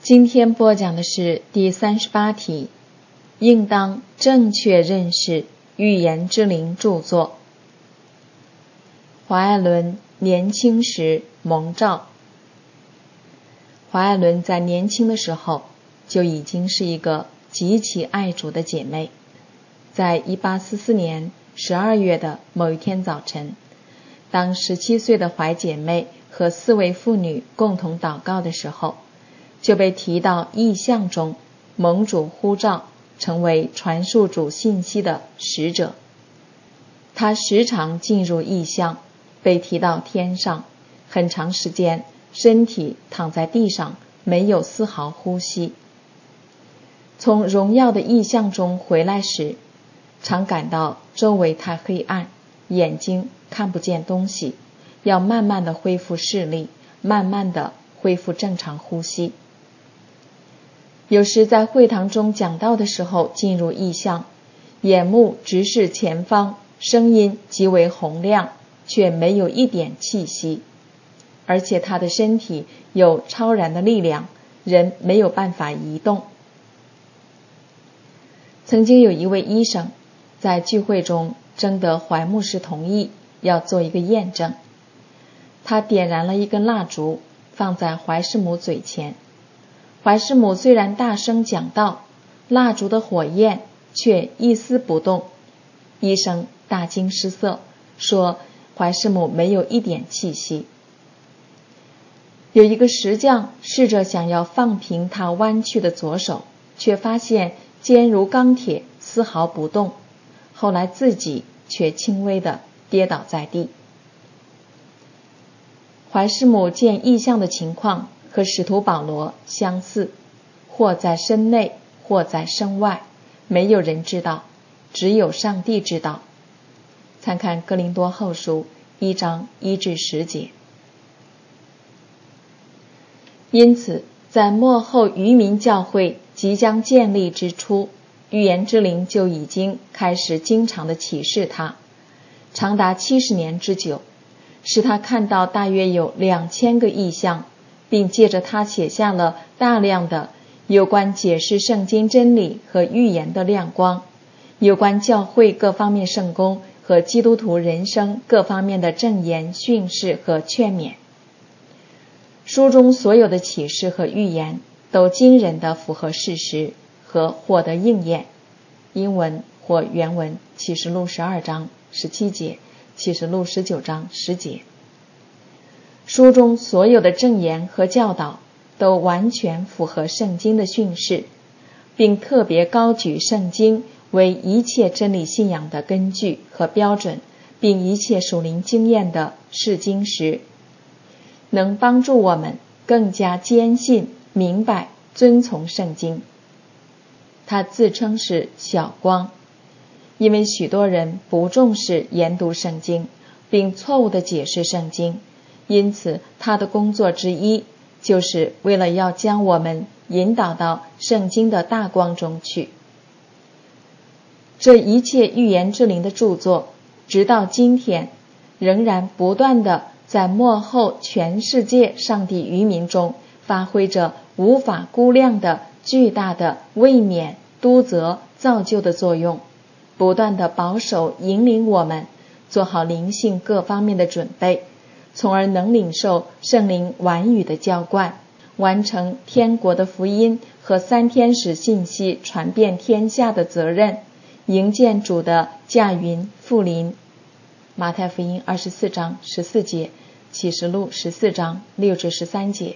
今天播讲的是第38题，应当正确认识预言之灵著作。华爱伦年轻时蒙召。华爱伦在年轻的时候就已经是一个极其爱主的姐妹。在1844年12月的某一天早晨，当17岁的怀姐妹和4位妇女共同祷告的时候，就被提到异象中蒙主呼召成为传述主信息的使者。他时常进入异象，被提到天上，很长时间身体躺在地上，没有丝毫呼吸。从荣耀的异象中回来时，常感到周围太黑暗，眼睛看不见东西，要慢慢地恢复视力，慢慢地恢复正常呼吸。有时在会堂中讲道的时候进入异象，眼目直视前方，声音极为洪亮，却没有一点气息，而且他的身体有超然的力量，人没有办法移动。曾经有一位医生在聚会中征得怀牧师同意，要做一个验证。他点燃了一根蜡烛，放在怀师母嘴前。怀师母虽然大声讲道，蜡烛的火焰却一丝不动。医生大惊失色，说怀师母没有一点气息。有一个石匠试着想要放平他弯曲的左手，却发现坚如钢铁，丝毫不动。后来自己却轻微地跌倒在地。怀师母见异象的情况和使徒保罗相似，或在身内，或在身外，没有人知道，只有上帝知道。参看哥林多后书1章1至10节。因此，在末后渔民教会即将建立之初，预言之灵就已经开始经常地启示他，长达70年之久，使他看到大约有2000个异象，并借着他写下了大量的有关解释圣经真理和预言的亮光，有关教会各方面圣工和基督徒人生各方面的证言训示和劝勉。书中所有的启示和预言都惊人地符合事实和获得应验。英文或原文启示录12章17节，启示录19章10节。书中所有的证言和教导都完全符合圣经的训示，并特别高举圣经为一切真理信仰的根据和标准，并一切属灵经验的试金石，能帮助我们更加坚信、明白、遵从圣经。他自称是小光，因为许多人不重视研读圣经，并错误地解释圣经，因此他的工作之一就是为了要将我们引导到圣经的大光中去。这一切预言之灵的著作，直到今天仍然不断地在末后全世界上帝渔民中发挥着无法估量的巨大的卫冕、督责、造就的作用，不断地保守引领我们做好灵性各方面的准备，从而能领受圣灵婉语的浇灌，完成天国的福音和3天使信息传遍天下的责任，迎见主的驾云复临。马太福音24章14节，启示录14章6至13节。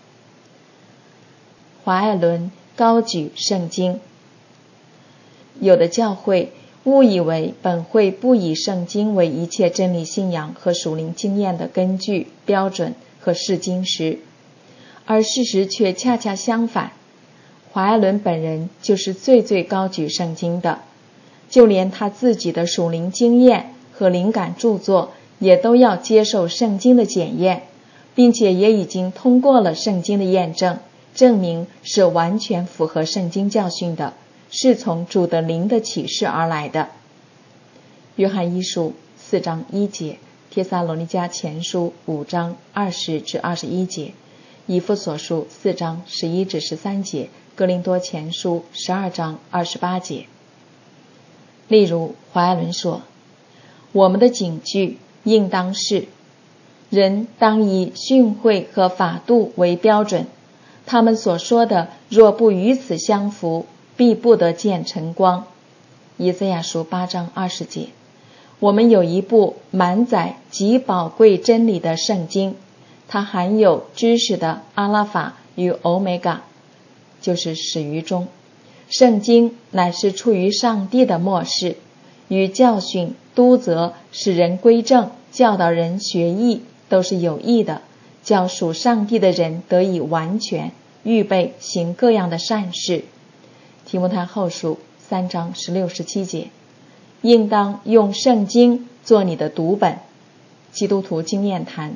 华爱伦高举圣经。有的教会误以为本会不以圣经为一切真理信仰和属灵经验的根据、标准和试金石，而事实却恰恰相反。华爱伦本人就是最高举圣经的，就连他自己的属灵经验和灵感著作也都要接受圣经的检验，并且也已经通过了圣经的验证，证明是完全符合圣经教训的，是从主的灵的启示而来的。约翰一书4章1节，帖撒罗尼迦前书5章20至21节， 以弗所书4章11至13节，哥林多前书12章28节。例如怀爱伦说，我们的警句应当是，人当以训诲和法度为标准，他们所说的若不与此相符，必不得见晨光。以赛亚书8章20节。我们有一部满载极宝贵真理的圣经，它含有知识的阿拉法与欧米伽，就是始于终。圣经乃是出于上帝的默示，与教训、督责、使人归正、教导人学艺都是有益的，叫属上帝的人得以完全，预备行各样的善事。提摩太后书3章16、17节。应当用圣经做你的读本。基督徒经验谈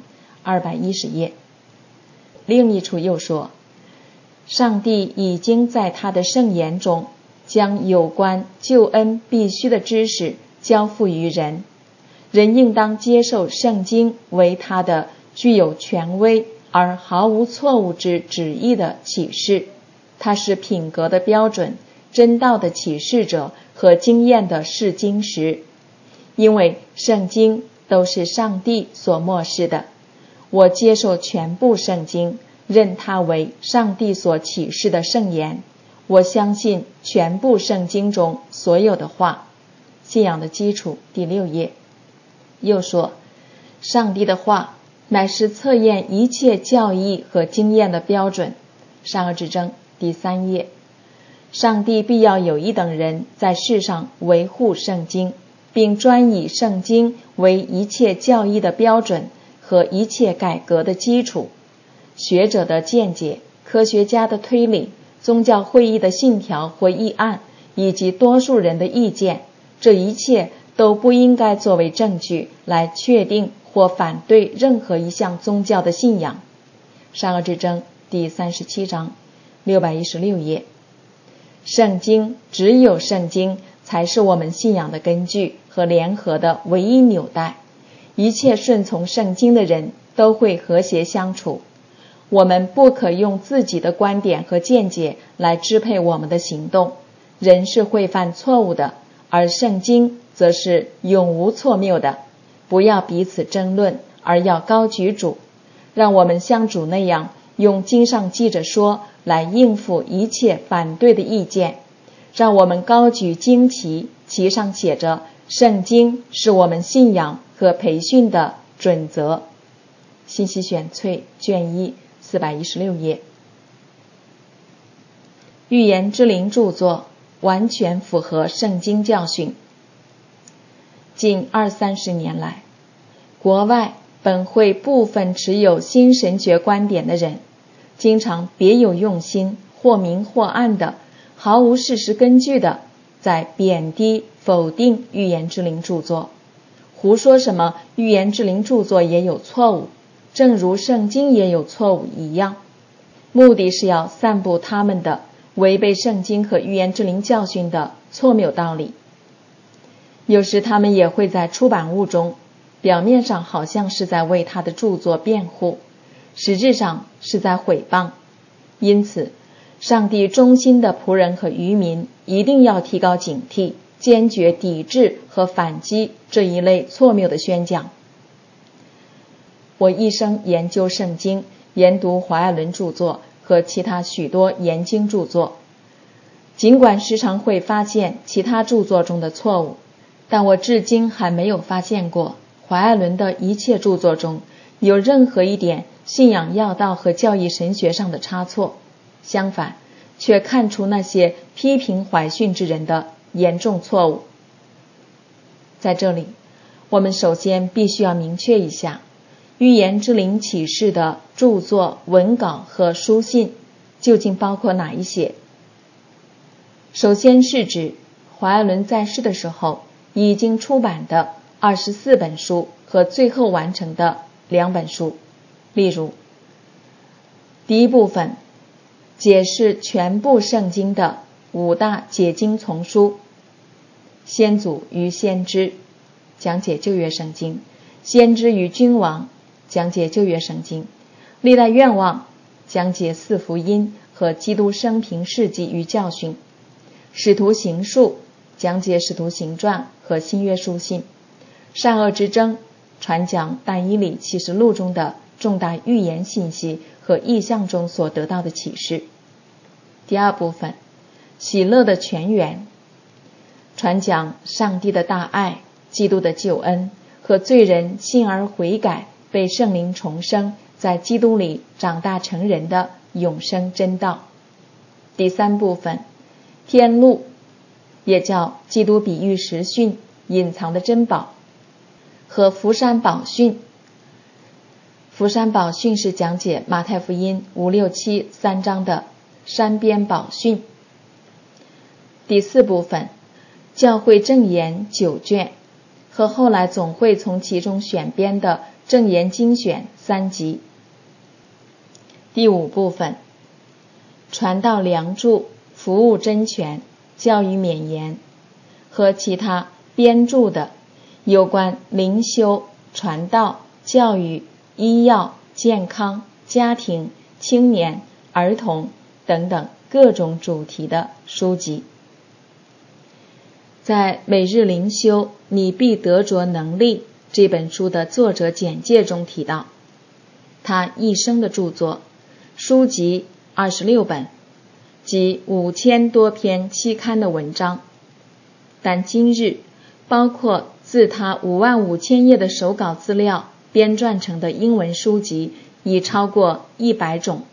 210页。另一处又说，上帝已经在他的圣言中将有关救恩必须的知识交付于人，人应当接受圣经为他的具有权威而毫无错误之旨意的启示，它是品格的标准，真道的启示者和经验的试金石。因为圣经都是上帝所默示的，我接受全部圣经，认它为上帝所启示的圣言。我相信全部圣经中所有的话。信仰的基础第6页。又说，上帝的话乃是测验一切教义和经验的标准。善恶之争第3页。上帝必要有一等人在世上维护圣经，并专以圣经为一切教义的标准和一切改革的基础。学者的见解、科学家的推理、宗教会议的信条或议案，以及多数人的意见，这一切都不应该作为证据来确定或反对任何一项宗教的信仰。善恶之争第37章616页。圣经，只有圣经才是我们信仰的根据和联合的唯一纽带。一切顺从圣经的人都会和谐相处。我们不可用自己的观点和见解来支配我们的行动。人是会犯错误的，而圣经则是永无错谬的。不要彼此争论，而要高举主。让我们像主那样，用经上记着说来应付一切反对的意见。让我们高举经旗，旗上写着圣经是我们信仰和培训的准则。信息选萃卷1 416页。预言之灵著作完全符合圣经教训。近20-30年来，国外本会部分持有新神学观点的人，经常别有用心，或明或暗的，毫无事实根据的，在贬低、否定预言之灵著作，胡说什么预言之灵著作也有错误，正如圣经也有错误一样，目的是要散布他们的违背圣经和预言之灵教训的错谬道理。有时他们也会在出版物中，表面上好像是在为他的著作辩护，实质上是在毁谤。因此，上帝忠心的仆人和渔民一定要提高警惕，坚决抵制和反击这一类错谬的宣讲。我一生研究圣经，研读怀爱伦著作和其他许多研经著作，尽管时常会发现其他著作中的错误，但我至今还没有发现过怀爱伦的一切著作中有任何一点信仰要道和教义神学上的差错，相反，却看出那些批评怀训之人的严重错误。在这里，我们首先必须要明确一下，预言之灵启示的著作、文稿和书信究竟包括哪一些。首先是指怀爱伦在世的时候已经出版的24本书和最后完成的2本书。例如，第一部分解释全部圣经的5大解经丛书：先祖与先知，讲解旧约圣经；先知与君王，讲解旧约圣经；历代愿望， 讲解四福音和基督生平事迹与教训；使徒行述讲解使徒行传和新约书信；善恶之争传讲但以理启示录中的重大预言信息和异象中所得到的启示。第二部分，喜乐的泉源，传讲上帝的大爱、基督的救恩和罪人信而悔改，被圣灵重生，在基督里长大成人的永生真道。第三部分，天路，也叫基督比喻实训、隐藏的珍宝和福山宝训。福山宝训是讲解马太福音5、6、7三章的山边宝训。第四部分，教会证言9卷和后来总会从其中选编的证言精选3集。第五部分，传道梁柱、服务真诠、教育勉言和其他编著的有关灵修、传道、教育、医药、健康、家庭、青年、儿童等等各种主题的书籍。在每日灵修你必得着能力这本书的作者简介中提到，他一生的著作书籍26本，及5000多篇期刊的文章，但今日包括自他55000页的手稿资料编撰成的英文书籍已超过100种。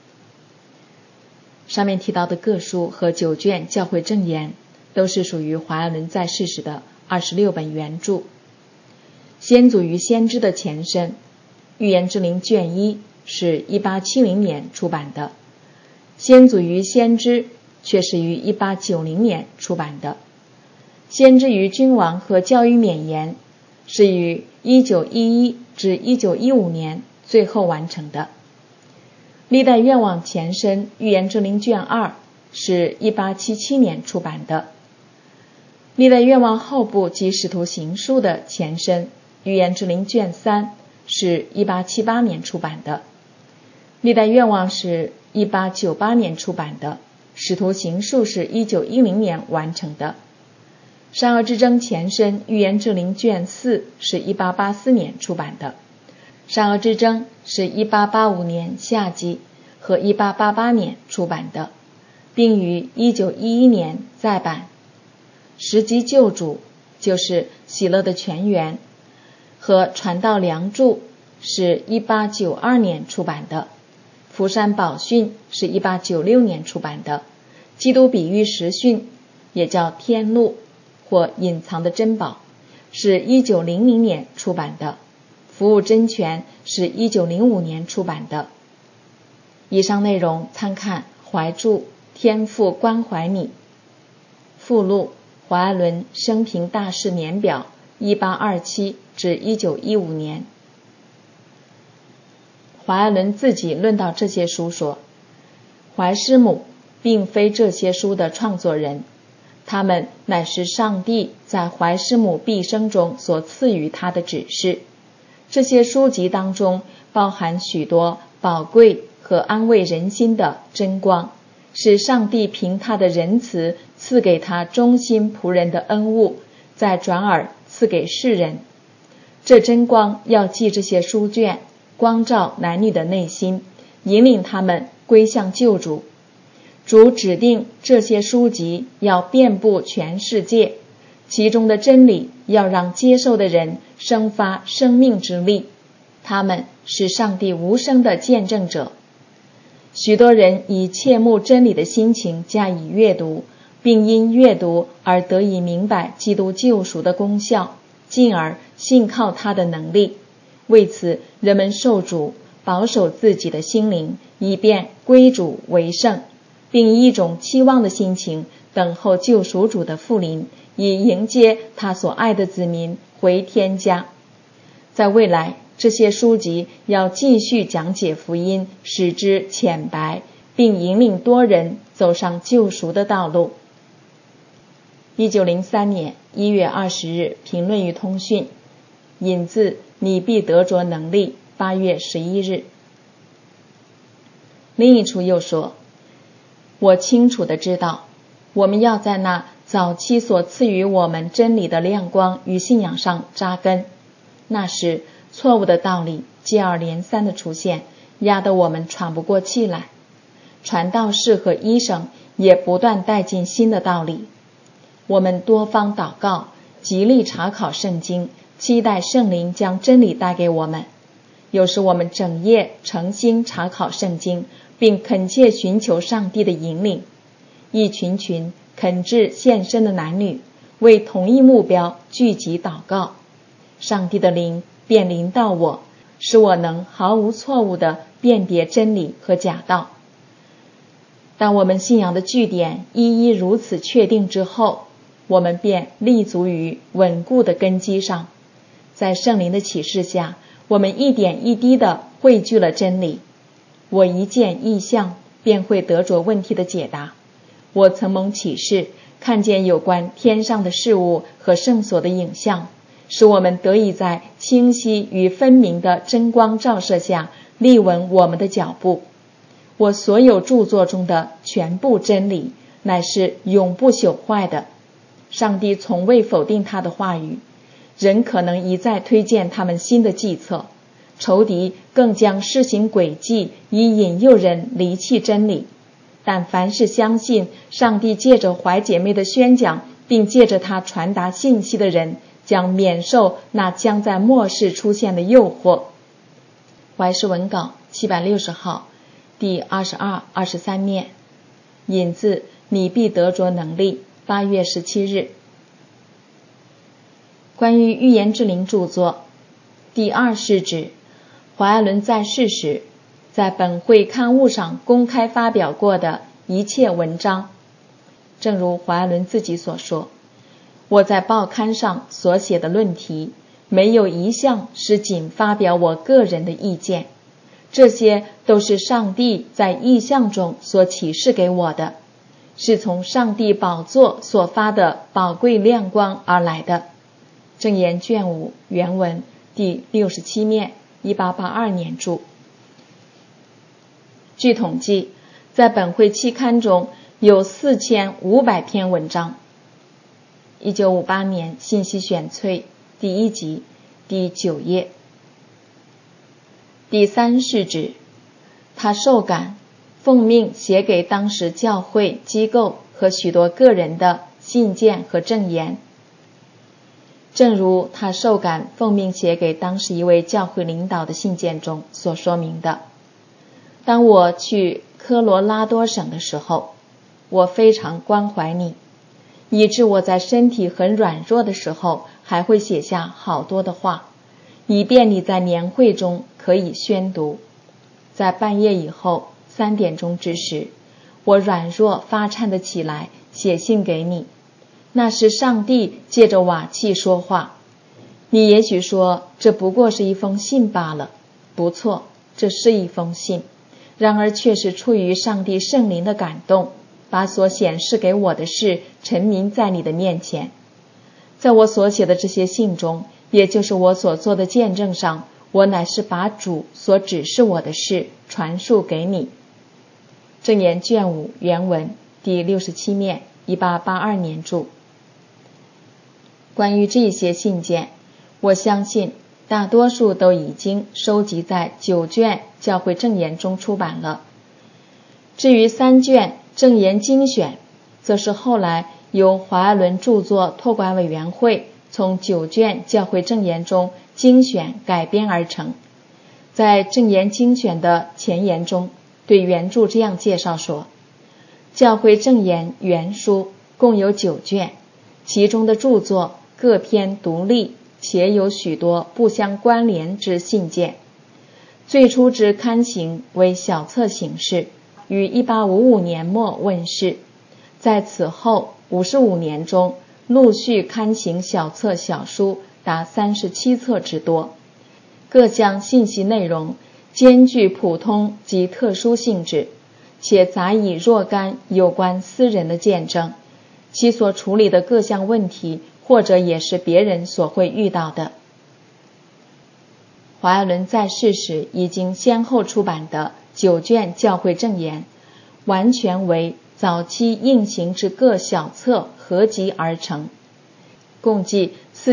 上面提到的各书和9卷教会证言都是属于华爱伦在世时的26本原著。先祖与先知的前身预言之灵卷1是1870年出版的，先祖与先知却是于1890年出版的。先知与君王和教育勉言是于1911至1915年最后完成的。历代愿望前身预言之灵卷2是1877年出版的。历代愿望后部及使徒行述的前身预言之灵卷3是1878年出版的。历代愿望是1898年出版的，使徒行述是1910年完成的。善恶之争前身预言之灵卷4是1884年出版的。善恶之争是1885年夏季和1888年出版的，并于1911年再版。十级救主就是喜乐的泉源和传道梁柱是1892年出版的。福山宝训是1896年出版的。基督比喻实训也叫天路或隐藏的珍宝是1900年出版的。服务真诠是1905年出版的。以上内容参看怀著天父关怀你。附录华爱伦生平大事年表1827至1915年。华爱伦自己论到这些书说，怀师母并非这些书的创作人，他们乃是上帝在怀师母毕生中所赐予他的指示。这些书籍当中包含许多宝贵和安慰人心的真光，是上帝凭他的仁慈赐给他忠心仆人的恩物，再转而赐给世人。这真光要借这些书卷光照男女的内心，引领他们归向救主。主指定这些书籍要遍布全世界，其中的真理要让接受的人生发生命之力，他们是上帝无声的见证者。许多人以切慕真理的心情加以阅读，并因阅读而得以明白基督救赎的功效，进而信靠他的能力。为此，人们受主保守自己的心灵，以便归主为圣，并以一种期望的心情等候救赎主的复临，以迎接他所爱的子民回天家。在未来，这些书籍要继续讲解福音，使之浅白，并引领多人走上救赎的道路。1903年1月20日评论与通讯，引自你必得着能力8月11日。 另一处又说，我清楚地知道，我们要在那早期所赐予我们真理的亮光与信仰上扎根。那时错误的道理接二连三的出现，压得我们喘不过气来。传道士和医生也不断带进新的道理。我们多方祷告，极力查考圣经，期待圣灵将真理带给我们。有时我们整夜诚心查考圣经，并恳切寻求上帝的引领。一群群恳志献身的男女，为同一目标聚集祷告，上帝的灵便临到我，使我能毫无错误地辨别真理和假道。当我们信仰的据点一一如此确定之后，我们便立足于稳固的根基上。在圣灵的启示下，我们一点一滴地汇聚了真理。我一见异象，便会得着问题的解答。我曾蒙启示，看见有关天上的事物和圣所的影像，使我们得以在清晰与分明的真光照射下立稳我们的脚步。我所有著作中的全部真理乃是永不朽坏的。上帝从未否定他的话语，人可能一再推荐他们新的计策，仇敌更将施行诡计以引诱人离弃真理。但凡是相信上帝借着怀姐妹的宣讲，并借着他传达信息的人，将免受那将在末世出现的诱惑。怀氏文稿760号，第22、23面，引自你必得着能力，8月17日。关于预言之灵著作，第二是指怀爱伦在世时在本会刊物上公开发表过的一切文章。正如怀爱伦自己所说，我在报刊上所写的论题，没有一项是仅发表我个人的意见，这些都是上帝在异象中所启示给我的，是从上帝宝座所发的宝贵亮光而来的。正言卷5原文第67面，1882年著。据统计，在本会期刊中有4500篇文章。1958年信息选萃第1集第9页。第三是指他受感奉命写给当时教会机构和许多个人的信件和证言。正如他受感奉命写给当时一位教会领导的信件中所说明的，当我去科罗拉多省的时候，我非常关怀你，以致我在身体很软弱的时候还会写下好多的话，以便你在年会中可以宣读。在半夜以后3点钟之时，我软弱发颤的起来，写信给你。那是上帝借着瓦器说话。你也许说这不过是一封信罢了，不错，这是一封信，然而却是出于上帝圣灵的感动，把所显示给我的事陈明在你的面前。在我所写的这些信中，也就是我所做的见证上，我乃是把主所指示我的事传述给你。正言卷5原文第67面，1882年著。关于这些信件，我相信大多数都已经收集在9卷教会证言中出版了。至于3卷证言精选，则是后来由怀爱伦著作托管委员会从9卷教会证言中精选改编而成。在证言精选的前言中，对原著这样介绍说，教会证言原书共有9卷，其中的著作各篇独立，且有许多不相关联之信件。最初之刊行为小册形式，于1855年末问世，在此后55年中陆续刊行小册小书达37册之多，各项信息内容兼具普通及特殊性质，且杂以若干有关私人的见证，其所处理的各项问题或者也是别人所会遇到的。怀爱伦在世时已经先后出版的 9卷教会证言，完全为早期印行之各小册合集而成，共计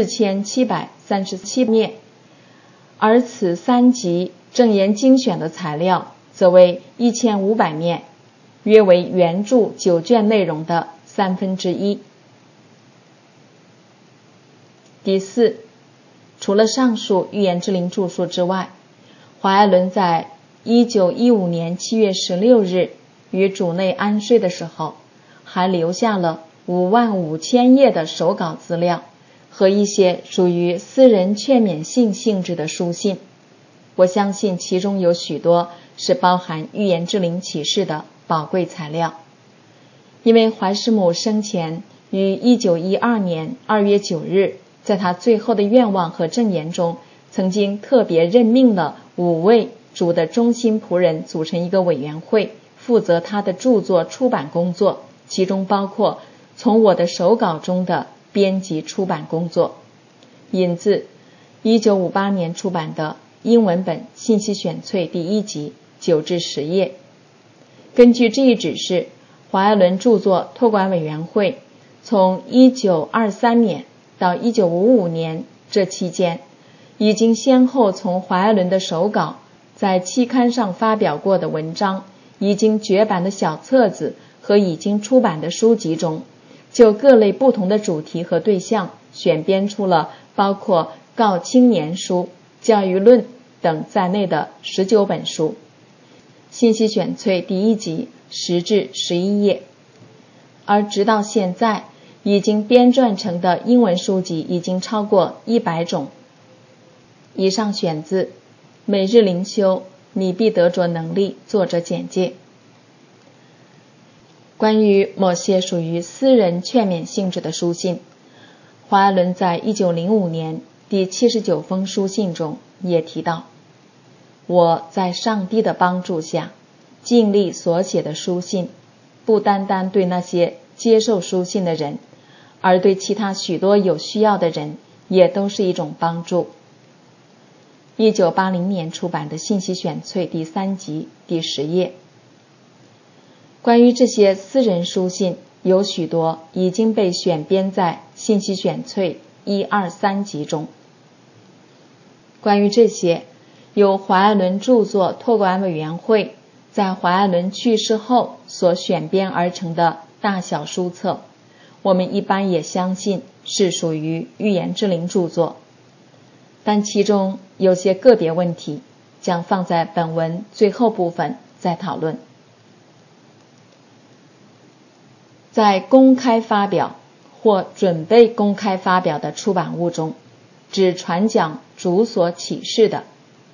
4737面，而此3集证言精选的材料则为1500面，约为原著9卷内容的1/3。第4，除了上述预言之灵著述之外，华爱伦在1915年7月16日于主内安睡的时候，还留下了55000页的手稿资料和一些属于私人劝勉性质的书信。我相信其中有许多是包含预言之灵启示的宝贵材料。因为怀师母生前于1912年2月9日在他最后的愿望和证言中，曾经特别任命了5位主的忠心仆人组成一个委员会，负责他的著作出版工作，其中包括从我的手稿中的编辑出版工作。引自1958年出版的英文本信息选粹第1集9至10页。根据这一指示，华爱伦著作托管委员会从1923年到1955年这期间，已经先后从华爱伦的手稿、在期刊上发表过的文章、已经绝版的小册子和已经出版的书籍中，就各类不同的主题和对象选编出了包括告青年书、教育论等在内的19本书。信息选粹第1集10至11页。而直到现在，已经编撰成的英文书籍已经超过100种。以上选自《每日灵修：你必得着能力》作者简介。关于某些属于私人劝勉性质的书信，华爱伦在1905年第79封书信中也提到，我在上帝的帮助下尽力所写的书信，不单单对那些接受书信的人，而对其他许多有需要的人也都是一种帮助。1980年出版的信息选粹第3集第10页。关于这些私人书信，有许多已经被选编在信息选粹1、2、3集中。关于这些，由华爱伦著作托管委员会在华爱伦去世后所选编而成的大小书册，我们一般也相信是属于预言之灵著作，但其中有些个别问题将放在本文最后部分再讨论。在公开发表或准备公开发表的出版物中，只传讲主所启示的。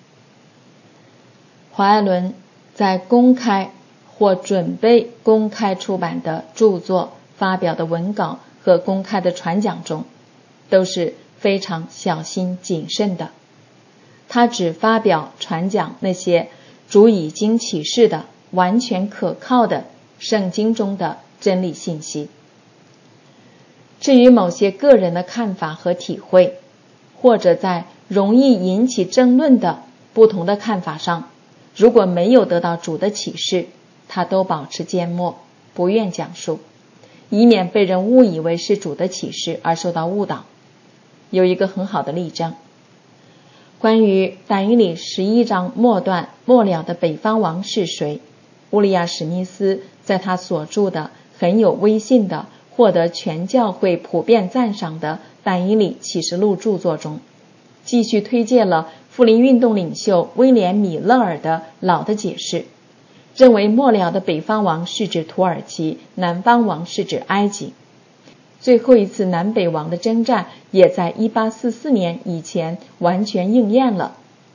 华爱伦在公开或准备公开出版的著作、发表的文稿和公开的传讲中，都是非常小心谨慎的。他只发表传讲那些主已经启示的、完全可靠的圣经中的真理信息。至于某些个人的看法和体会，或者在容易引起争论的不同的看法上，如果没有得到主的启示，他都保持缄默，不愿讲述，以免被人误以为是主的启示而受到误导。有一个很好的例证，关于但以理11章末段末了的北方王是谁，乌利亚史密斯在他所著的很有威信的、获得全教会普遍赞赏的但以理启示录著作中，继续推荐了复临运动领袖威廉·米勒尔的老的解释，认为末了的北方王是指土耳其，南方王是指埃及。最后一次南北王的征战也在1844年以前完全应验了。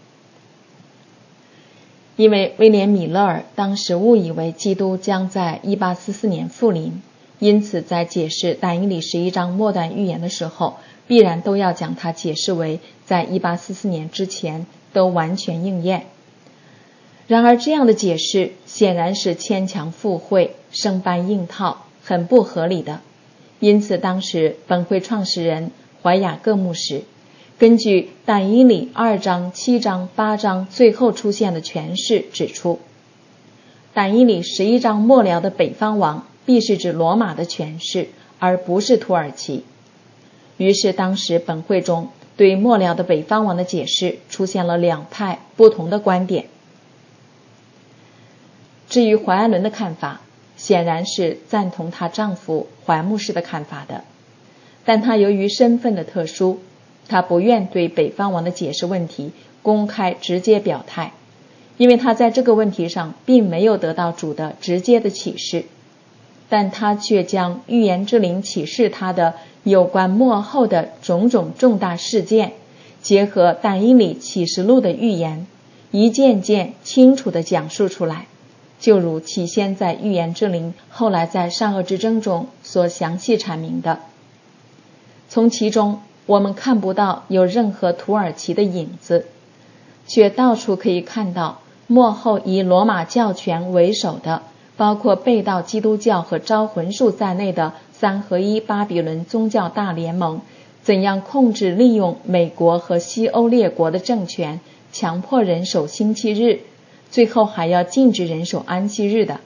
因为威廉·米勒尔当时误以为基督将在1844年复临，因此在解释但以理11章末段预言的时候，必然都要将它解释为在1844年之前都完全应验。然而这样的解释显然是牵强附会、生搬硬套，很不合理的。因此当时本会创始人怀雅各牧师根据但以理2章、7章、8章最后出现的诠释指出， 但以理11章末了的北方王必是指罗马的权势，而不是土耳其。于是当时本会中对末了的北方王的解释出现了两派不同的观点。至于怀艾伦的看法，显然是赞同她丈夫怀牧师的看法的，但她由于身份的特殊，她不愿对北方王的解释问题公开直接表态，因为她在这个问题上并没有得到主的直接的启示，但她却将预言之灵启示她的有关末后的种种重大事件，结合但以理启示录的预言，一件件清楚地讲述出来，就如起先在预言之灵，后来在善恶之争中所详细阐明的。从其中我们看不到有任何土耳其的影子，却到处可以看到末后以罗马教权为首的，包括背道基督教和招魂术在内的三合一巴比伦宗教大联盟怎样控制利用美国和西欧列国的政权，强迫人守星期日，最后还要禁止人守安息日的。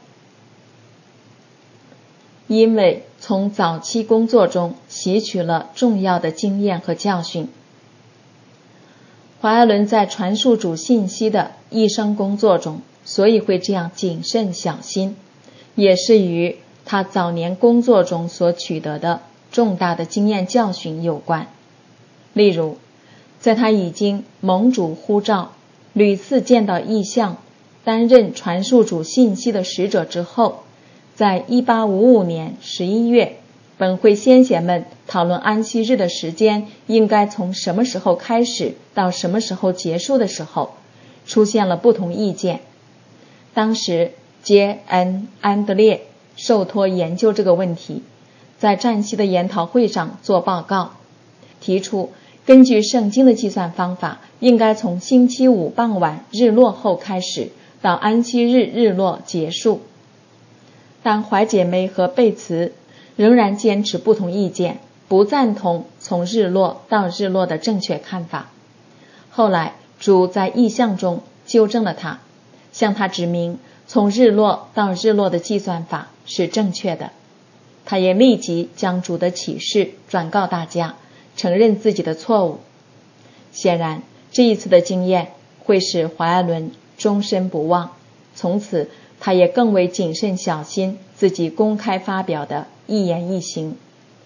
因为从早期工作中吸取了重要的经验和教训，怀艾伦在传述主信息的一生工作中，所以会这样谨慎小心，也是与他早年工作中所取得的重大的经验教训有关。例如，在他已经蒙主呼召，屡次见到异象，担任传述主信息的使者之后，在1855年11月，本会先贤们讨论安息日的时间应该从什么时候开始到什么时候结束的时候，出现了不同意见。当时J.N. 安德烈受托研究这个问题，在占西的研讨会上做报告，提出根据圣经的计算方法，应该从星期五傍晚日落后开始，到安息日日落结束。但怀姐妹和贝茨仍然坚持不同意见，不赞同从日落到日落的正确看法。后来主在异象中纠正了他，向他指明从日落到日落的计算法是正确的。他也立即将主的启示转告大家，承认自己的错误。显然这一次的经验会使怀艾伦终身不忘，从此他也更为谨慎小心自己公开发表的一言一行。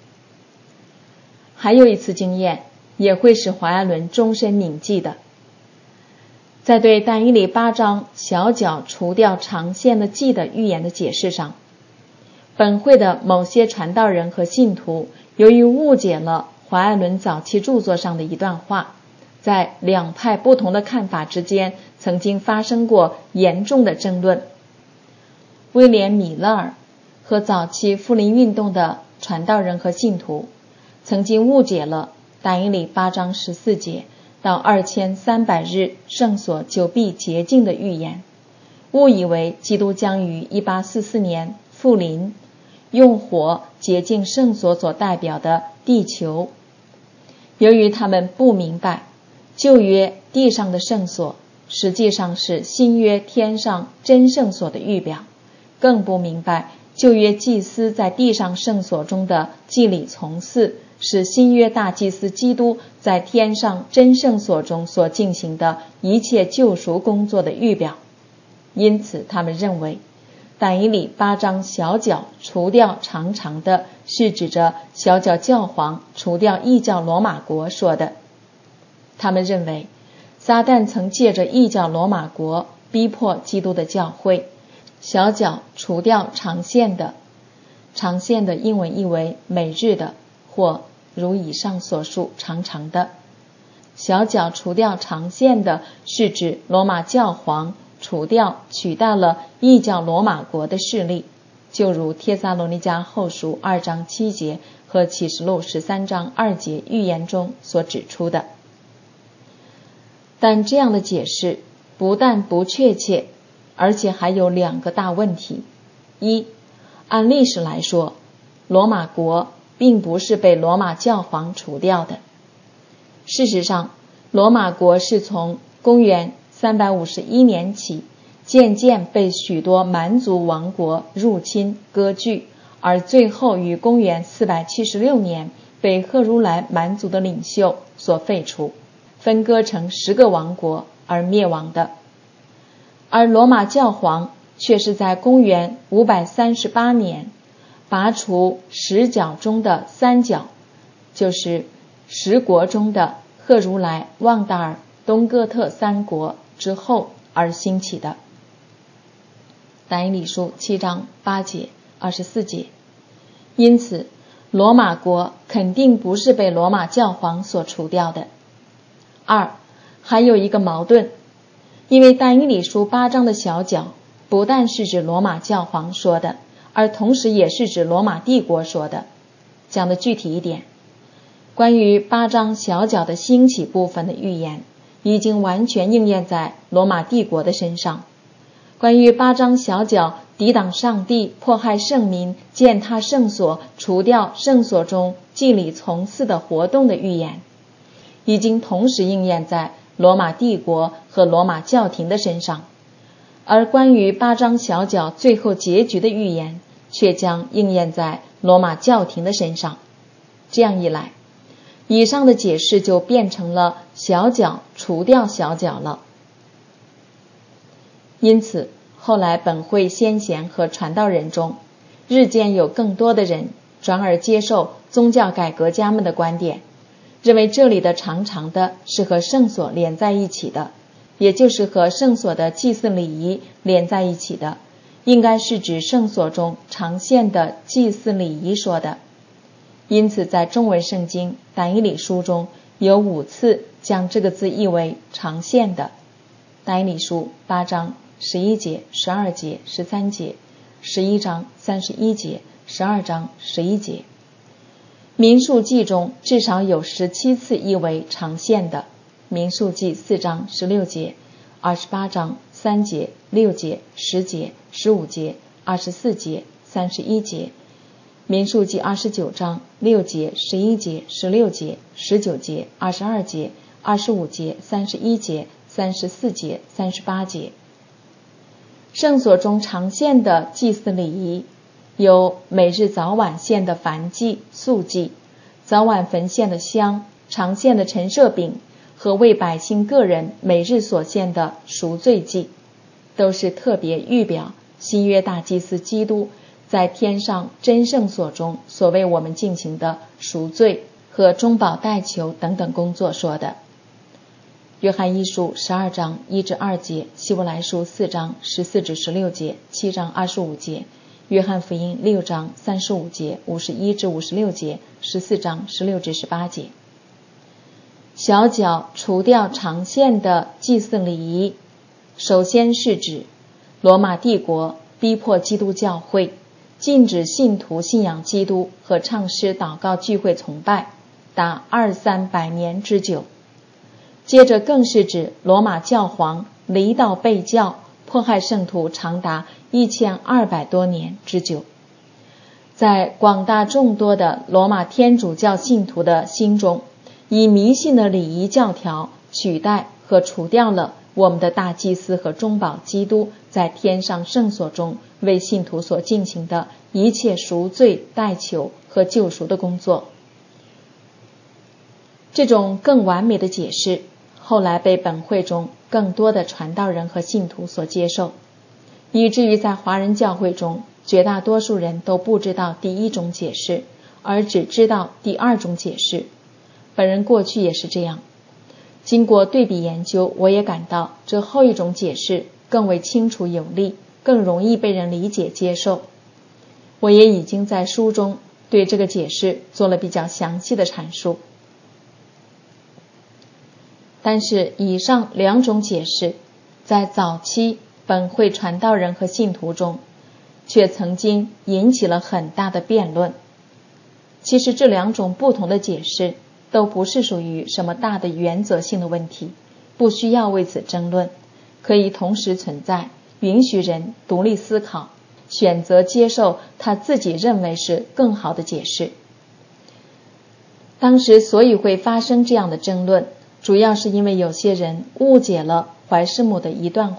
还有一次经验也会使怀艾伦终身铭记的，在对但以理8章小角除掉长线的记的预言的解释上，本会的某些传道人和信徒由于误解了怀艾伦早期著作上的一段话，在两派不同的看法之间曾经发生过严重的争论。威廉·米勒尔和早期复临运动的传道人和信徒曾经误解了但以理8章14节到2300日圣所就必洁净的预言，误以为基督将于1844年复临，用火洁净圣所所代表的地球。由于他们不明白旧约地上的圣所实际上是新约天上真圣所的预表，更不明白旧约祭司在地上圣所中的祭礼从事是新约大祭司基督在天上真圣所中所进行的一切救赎工作的预表。因此他们认为但以理8章小角除掉长长的是指着小角教皇除掉异教罗马国说的。他们认为撒旦曾借着异教罗马国逼迫基督的教会，小角除掉长线的，长线的英文译为每日的，或如以上所述长长的。小角除掉长线的是指罗马教皇除掉取代了异教罗马国的势力，就如帖撒罗尼迦后书2章7节和启示录13章2节预言中所指出的。但这样的解释不但不确切，而且还有两个大问题。一，按历史来说，罗马国并不是被罗马教皇除掉的。事实上，罗马国是从公元351年起渐渐被许多蛮族王国入侵割据，而最后于公元476年被赫如来蛮族的领袖所废除，分割成10个王国而灭亡的。而罗马教皇却是在公元538年拔除10角中的3角，就是10国中的赫如来、旺达尔、东哥特3国之后而兴起的。但以理书7章8节、24节。因此罗马国肯定不是被罗马教皇所除掉的。二，还有一个矛盾，因为但以理书8章的小角不但是指罗马教皇说的，而同时也是指罗马帝国说的。讲的具体一点，关于8章小角的兴起部分的预言已经完全应验在罗马帝国的身上。关于8章小角抵挡上帝、迫害圣民、践踏圣所、除掉圣所中祭礼从祀的活动的预言，已经同时应验在罗马帝国和罗马教廷的身上。而关于8章小角最后结局的预言，却将应验在罗马教廷的身上。这样一来，以上的解释就变成了小角除掉小角了。因此后来本会先贤和传道人中，日渐有更多的人转而接受宗教改革家们的观点，认为这里的长长的是和圣所连在一起的，也就是和圣所的祭祀礼仪连在一起的，应该是指圣所中常现的祭祀礼仪说的。因此在中文圣经但以理书中有5次将这个字译为常现的。但以理书8章11节、12节、13节、11章31节、12章11节。民数记中至少有17次译为常现的，民数记4章16节、28章3节、6节、10节、15节、24节、31节，民数记29章6节、11节、16节、19节、22节、25节、31节、34节、38节。圣所中常献的祭祀礼仪有每日早晚献的燔祭、素祭，早晚焚献的香，常献的陈设饼和为百姓个人每日所献的赎罪祭，都是特别预表新约大祭司基督在天上真圣所中所为我们进行的赎罪和中保代求等等工作说的。约翰一书12章1至2节，希伯来书4章14至16节、7章25节，约翰福音6章35节、51至56节、14章16至18节。小角除掉常献的祭祀礼仪，首先是指罗马帝国逼迫基督教会，禁止信徒信仰基督和唱诗祷告聚会崇拜达200-300年之久。接着更是指罗马教皇离道背教，迫害圣徒长达1200多年之久。在广大众多的罗马天主教信徒的心中，以迷信的礼仪教条取代和除掉了我们的大祭司和中保基督在天上圣所中为信徒所进行的一切赎罪、代求和救赎的工作。这种更完美的解释后来被本会中更多的传道人和信徒所接受，以至于在华人教会中绝大多数人都不知道第一种解释，而只知道第二种解释。本人过去也是这样，经过对比研究，我也感到这后一种解释更为清楚有力，更容易被人理解接受。我也已经在书中对这个解释做了比较详细的阐述。但是以上2种解释在早期本会传道人和信徒中却曾经引起了很大的辩论。其实这2种不同的解释都不是属于什么大的原则性的问题，不需要为此争论，可以同时存在，允许人独立思考，选择接受他自己认为是更好的解释。当时所以会发生这样的争论，主要是因为有些人误解了怀世母的一段话，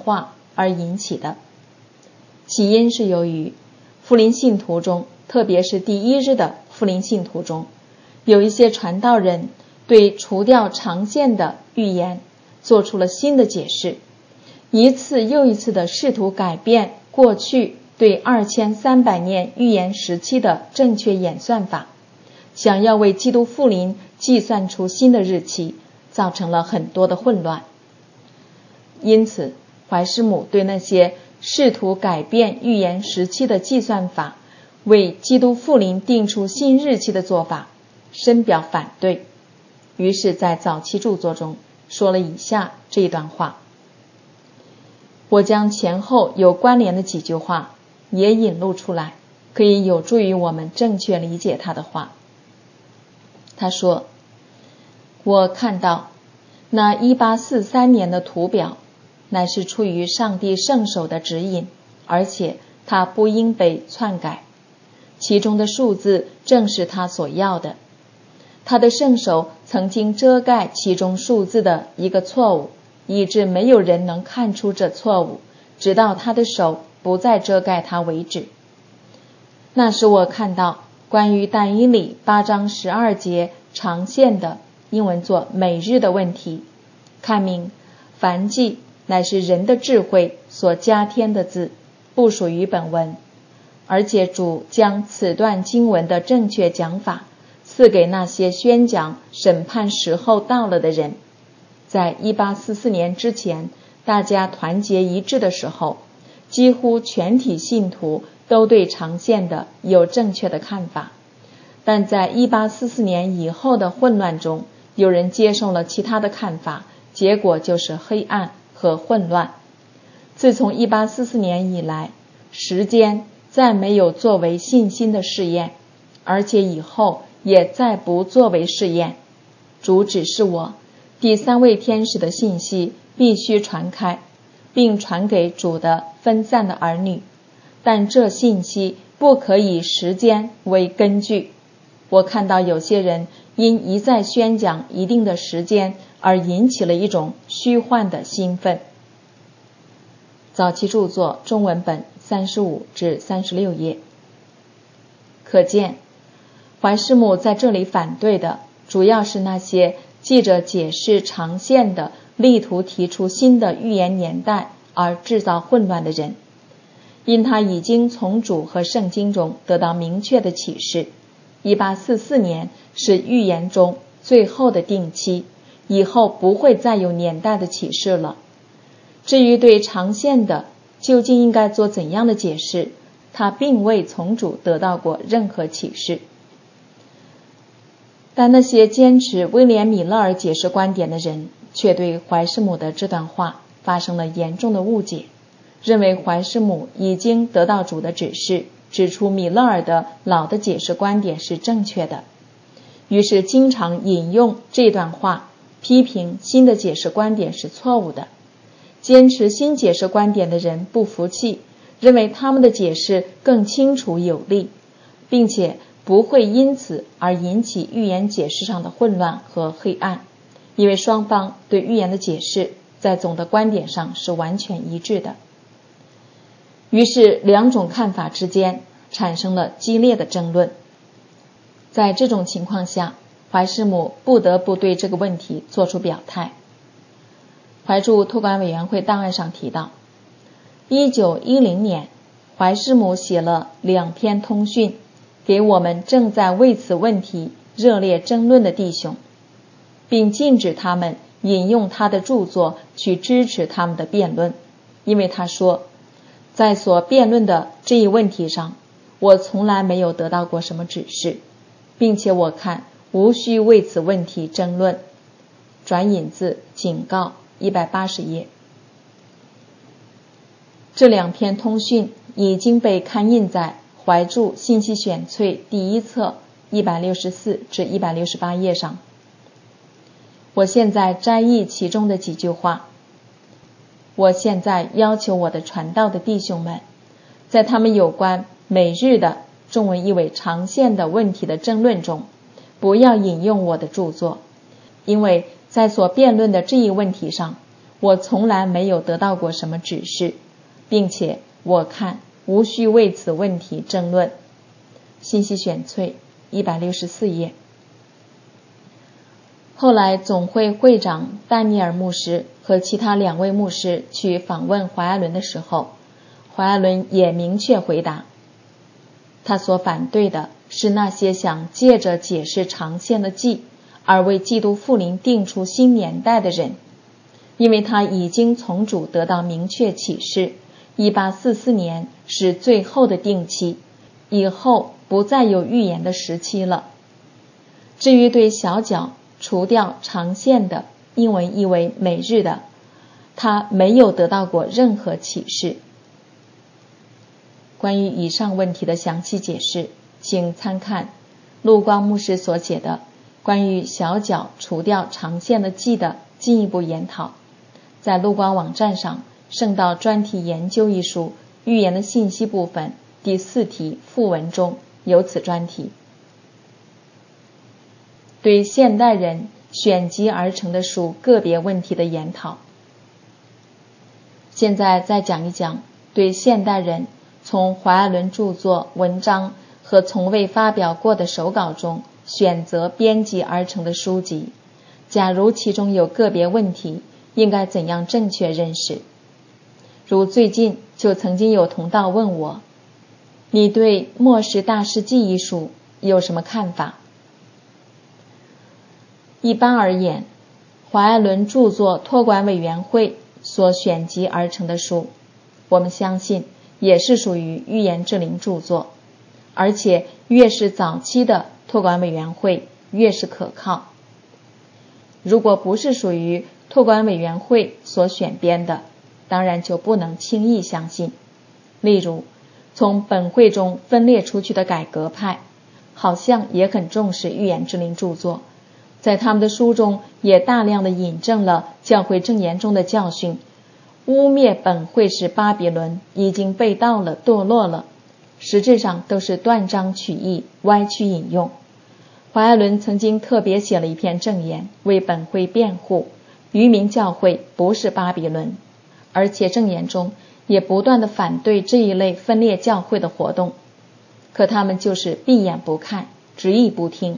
而引起的。起因是由于福临信徒中，特别是第一日的福临信徒中，有一些传道人对除掉常见的预言做出了新的解释，一次又一次地试图改变过去对2300年预言时期的正确演算法，想要为基督复临计算出新的日期，造成了很多的混乱。因此，怀师母对那些试图改变预言时期的计算法，为基督复临定出新日期的做法深表反对。于是在早期著作中说了以下这一段话。我将前后有关联的几句话也引录出来，可以有助于我们正确理解他的话。他说，我看到那1843年的图表乃是出于上帝圣手的指引，而且它不应被篡改，其中的数字正是他所要的。他的圣手曾经遮盖其中数字的一个错误，以致没有人能看出这错误，直到他的手不再遮盖它为止。那时我看到关于但以理8章12节长线的英文作每日的问题，看明凡记乃是人的智慧所加添的字，不属于本文，而且主将此段经文的正确讲法赐给那些宣讲审判时候到了的人。在1844年之前，大家团结一致的时候，几乎全体信徒都对长线的有正确的看法，但在1844年以后的混乱中，有人接受了其他的看法，结果就是黑暗和混乱。自从1844年以来，时间再没有作为信心的试验，而且以后也再不作为试验。主指示我，第3位天使的信息必须传开，并传给主的分散的儿女，但这信息不可以时间为根据。我看到有些人因一再宣讲一定的时间而引起了一种虚幻的兴奋。早期著作中文本35至36页。可见怀师母在这里反对的主要是那些记着解释长线的力图提出新的预言年代而制造混乱的人，因他已经从主和圣经中得到明确的启示，1844年是预言中最后的定期，以后不会再有年代的启示了。至于对长线的究竟应该做怎样的解释，他并未从主得到过任何启示。但那些坚持威廉·米勒尔解释观点的人却对怀师母的这段话发生了严重的误解，认为怀师母已经得到主的指示，指出米勒尔的老的解释观点是正确的，于是经常引用这段话批评新的解释观点是错误的。坚持新解释观点的人不服气，认为他们的解释更清楚有力，并且不会因此而引起预言解释上的混乱和黑暗，因为双方对预言的解释在总的观点上是完全一致的。于是两种看法之间产生了激烈的争论。在这种情况下，怀师母不得不对这个问题做出表态。怀著托管委员会档案上提到，1910年怀师母写了2篇通讯给我们正在为此问题热烈争论的弟兄，并禁止他们引用他的著作去支持他们的辩论，因为他说，在所辩论的这一问题上，我从来没有得到过什么指示，并且我看无需为此问题争论。转引自警告180页。这2篇通讯已经被刊印在怀著信息选粹第1册164至168页上。我现在摘译其中的几句话。我现在要求我的传道的弟兄们，在他们有关每日的中文译为长线的问题的争论中，不要引用我的著作，因为在所辩论的这一问题上， 我从来没有得到过什么指示，并且我看无需为此问题争论。信息选粹164页。后来总会会长丹尼尔牧师和其他2位牧师去访问怀爱伦的时候，怀爱伦也明确回答，他所反对的是那些想借着解释长线的记而为基督复临定出新年代的人，因为他已经从主得到明确启示，1844年是最后的定期，以后不再有预言的时期了。至于对小角除掉长线的，英文译为每日的，他没有得到过任何启示。关于以上问题的详细解释，请参看陆光牧师所写的关于小角除掉长线的记的进一步研讨，在陆光网站上圣道专题研究一书预言的信息部分第4题附文中有此专题。对现代人选集而成的书个别问题的研讨。现在再讲一讲对现代人从怀爱伦著作、文章和从未发表过的手稿中选择编辑而成的书籍，假如其中有个别问题，应该怎样正确认识。如最近就曾经有同道问我，你对《末世大事记》一书有什么看法？一般而言，怀爱伦著作托管委员会所选集而成的书，我们相信也是属于预言之灵著作，而且越是早期的托管委员会越是可靠。如果不是属于托管委员会所选编的，当然就不能轻易相信。例如，从本会中分裂出去的改革派，好像也很重视预言之灵著作，在他们的书中也大量的引证了教会证言中的教训，污蔑本会是巴比伦已经被盗了、堕落了，实质上都是断章取义、歪曲引用。怀爱伦曾经特别写了一篇证言为本会辩护，渔民教会不是巴比伦，而且证言中也不断地反对这一类分裂教会的活动，可他们就是闭眼不看，执意不听。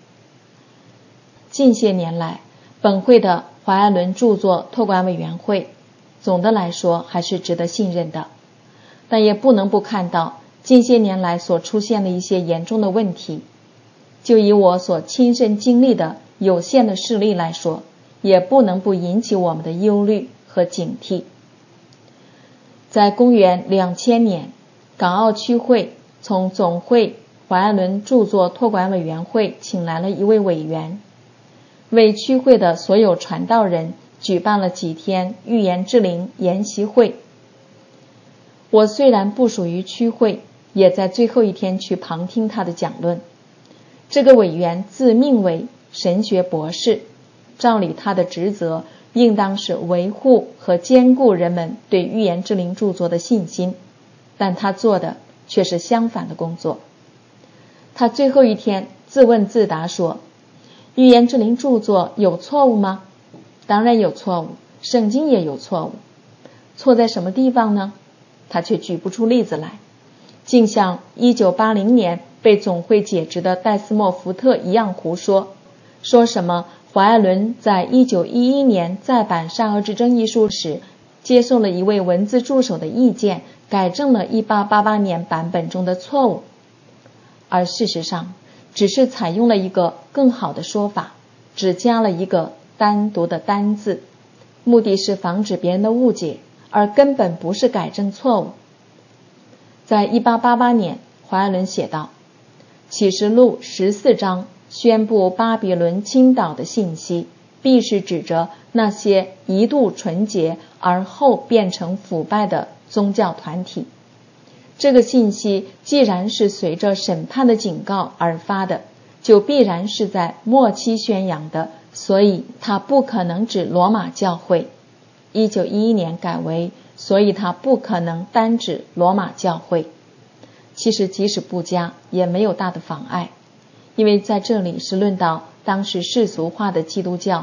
近些年来，本会的怀爱伦著作托管委员会总的来说还是值得信任的，但也不能不看到近些年来所出现的一些严重的问题。就以我所亲身经历的有限的事例来说，也不能不引起我们的忧虑和警惕。在公元2000年，港澳区会从总会怀爱伦著作托管委员会请来了一位委员，为区会的所有传道人举办了几天预言之灵研习会。我虽然不属于区会，也在最后一天去旁听他的讲论。这个委员自命为神学博士，照理他的职责应当是维护和兼顾人们对预言之灵著作的信心，但他做的却是相反的工作。他最后一天自问自答说，预言之灵著作有错误吗？当然有错误，圣经也有错误。错在什么地方呢？他却举不出例子来，竟像1980年被总会解职的戴斯莫福特一样胡说，说什么怀爱伦在1911年再版《善恶之争》一书时，接受了一位文字助手的意见，改正了1888年版本中的错误，而事实上只是采用了一个更好的说法，只加了一个单独的单字，目的是防止别人的误解，而根本不是改正错误。在1888年，怀爱伦写道，启示录14章宣布巴比伦倾倒的信息，必是指着那些一度纯洁而后变成腐败的宗教团体。这个信息既然是随着审判的警告而发的，就必然是在末期宣扬的，所以它不可能指罗马教会。1911年改为，所以它不可能单指罗马教会。其实即使不加也没有大的妨碍，因为在这里是论到当时世俗化的基督教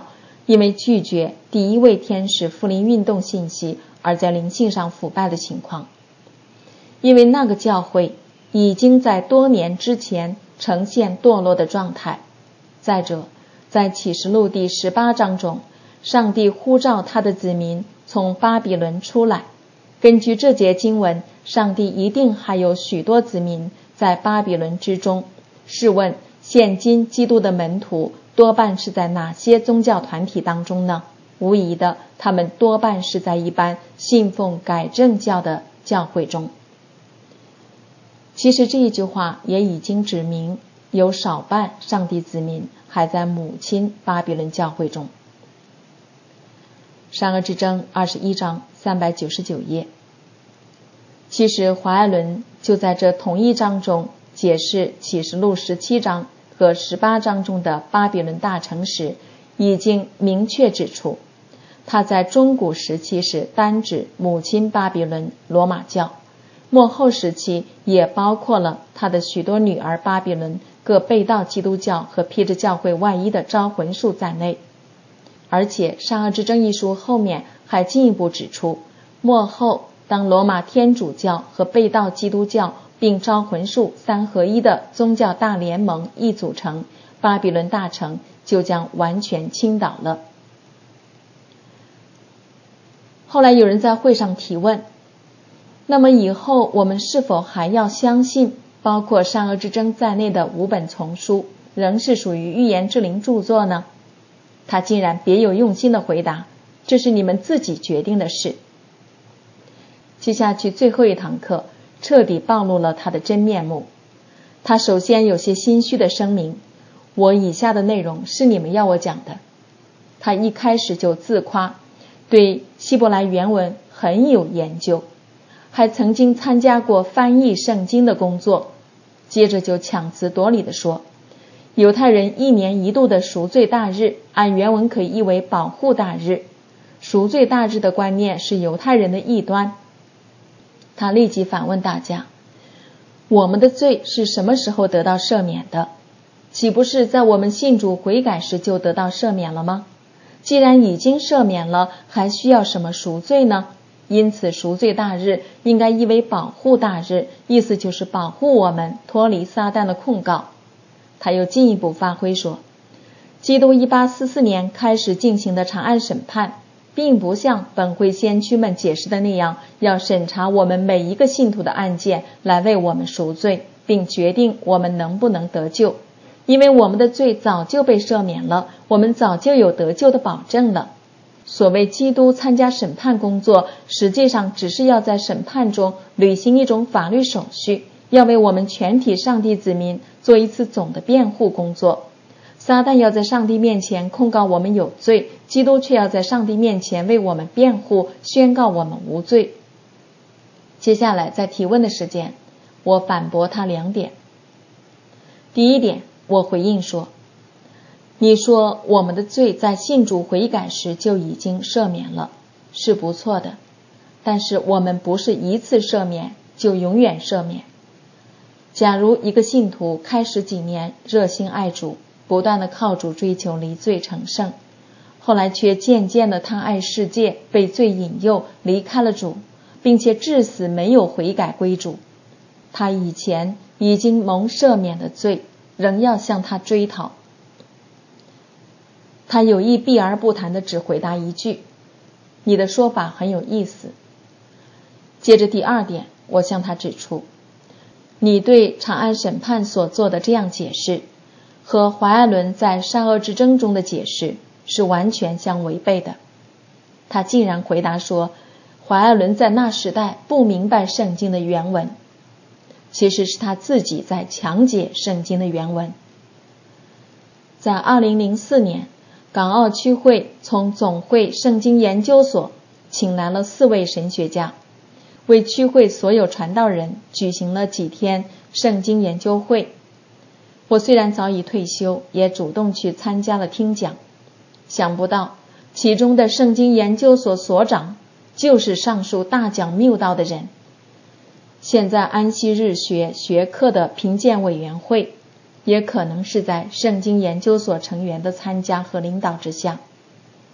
因为拒绝第一位天使福临运动信息而在灵性上腐败的情况。因为那个教会已经在多年之前呈现堕落的状态。再者，在启示录第18章中，上帝呼召他的子民从巴比伦出来。根据这节经文，上帝一定还有许多子民在巴比伦之中。试问，现今基督的门徒多半是在哪些宗教团体当中呢？无疑的，他们多半是在一般信奉改正教的教会中。其实这一句话也已经指明，有少半上帝子民还在母亲巴比伦教会中。善恶之争21章399页。其实华爱伦就在这同一章中解释启示录17章和18章中的巴比伦大城时，已经明确指出，他在中古时期是单指母亲巴比伦罗马教，末后时期也包括了他的许多女儿巴比伦各背道基督教和披着教会外衣的招魂术在内。而且善恶之争一书后面还进一步指出，末后当罗马天主教和背道基督教并招魂术3合一的宗教大联盟一组成，巴比伦大城就将完全倾倒了。后来有人在会上提问，那么以后我们是否还要相信包括善恶之争在内的5本丛书仍是属于预言之灵著作呢？他竟然别有用心地回答，这是你们自己决定的事。接下去最后一堂课彻底暴露了他的真面目。他首先有些心虚地声明，我以下的内容是你们要我讲的。他一开始就自夸对希伯来原文很有研究，还曾经参加过翻译圣经的工作。接着就强词夺理地说，犹太人1年1度的赎罪大日按原文可以译为保护大日，赎罪大日的观念是犹太人的异端。他立即反问大家，我们的罪是什么时候得到赦免的？岂不是在我们信主悔改时就得到赦免了吗？既然已经赦免了，还需要什么赎罪呢？因此赎罪大日应该译为保护大日，意思就是保护我们脱离撒旦的控告。他又进一步发挥说，基督1844年开始进行的长按审判并不像本会先驱们解释的那样，要审查我们每一个信徒的案件来为我们赎罪，并决定我们能不能得救。因为我们的罪早就被赦免了，我们早就有得救的保证了。所谓基督参加审判工作，实际上只是要在审判中履行一种法律手续，要为我们全体上帝子民做一次总的辩护工作。撒旦要在上帝面前控告我们有罪，基督却要在上帝面前为我们辩护，宣告我们无罪。接下来在提问的时间，我反驳他2点。第一点，我回应说，你说我们的罪在信主悔改时就已经赦免了，是不错的，但是我们不是一次赦免就永远赦免。假如一个信徒开始几年热心爱主，不断地靠主追求离罪成圣，后来却渐渐地贪爱世界，被罪引诱离开了主，并且至死没有悔改归主，他以前已经蒙赦免的罪仍要向他追讨。他有意避而不谈地只回答一句，你的说法很有意思。接着第2点，我向他指出，你对长按审判所做的这样解释和怀爱伦在善恶之争中的解释是完全相违背的。他竟然回答说，怀爱伦在那时代不明白圣经的原文，其实是他自己在强解圣经的原文。在2004年，港澳区会从总会圣经研究所请来了4位神学家，为区会所有传道人举行了几天圣经研究会。我虽然早已退休，也主动去参加了听讲。想不到其中的圣经研究所所长就是上述大讲谬道的人。现在安息日学课的评鉴委员会也可能是在圣经研究所成员的参加和领导之下。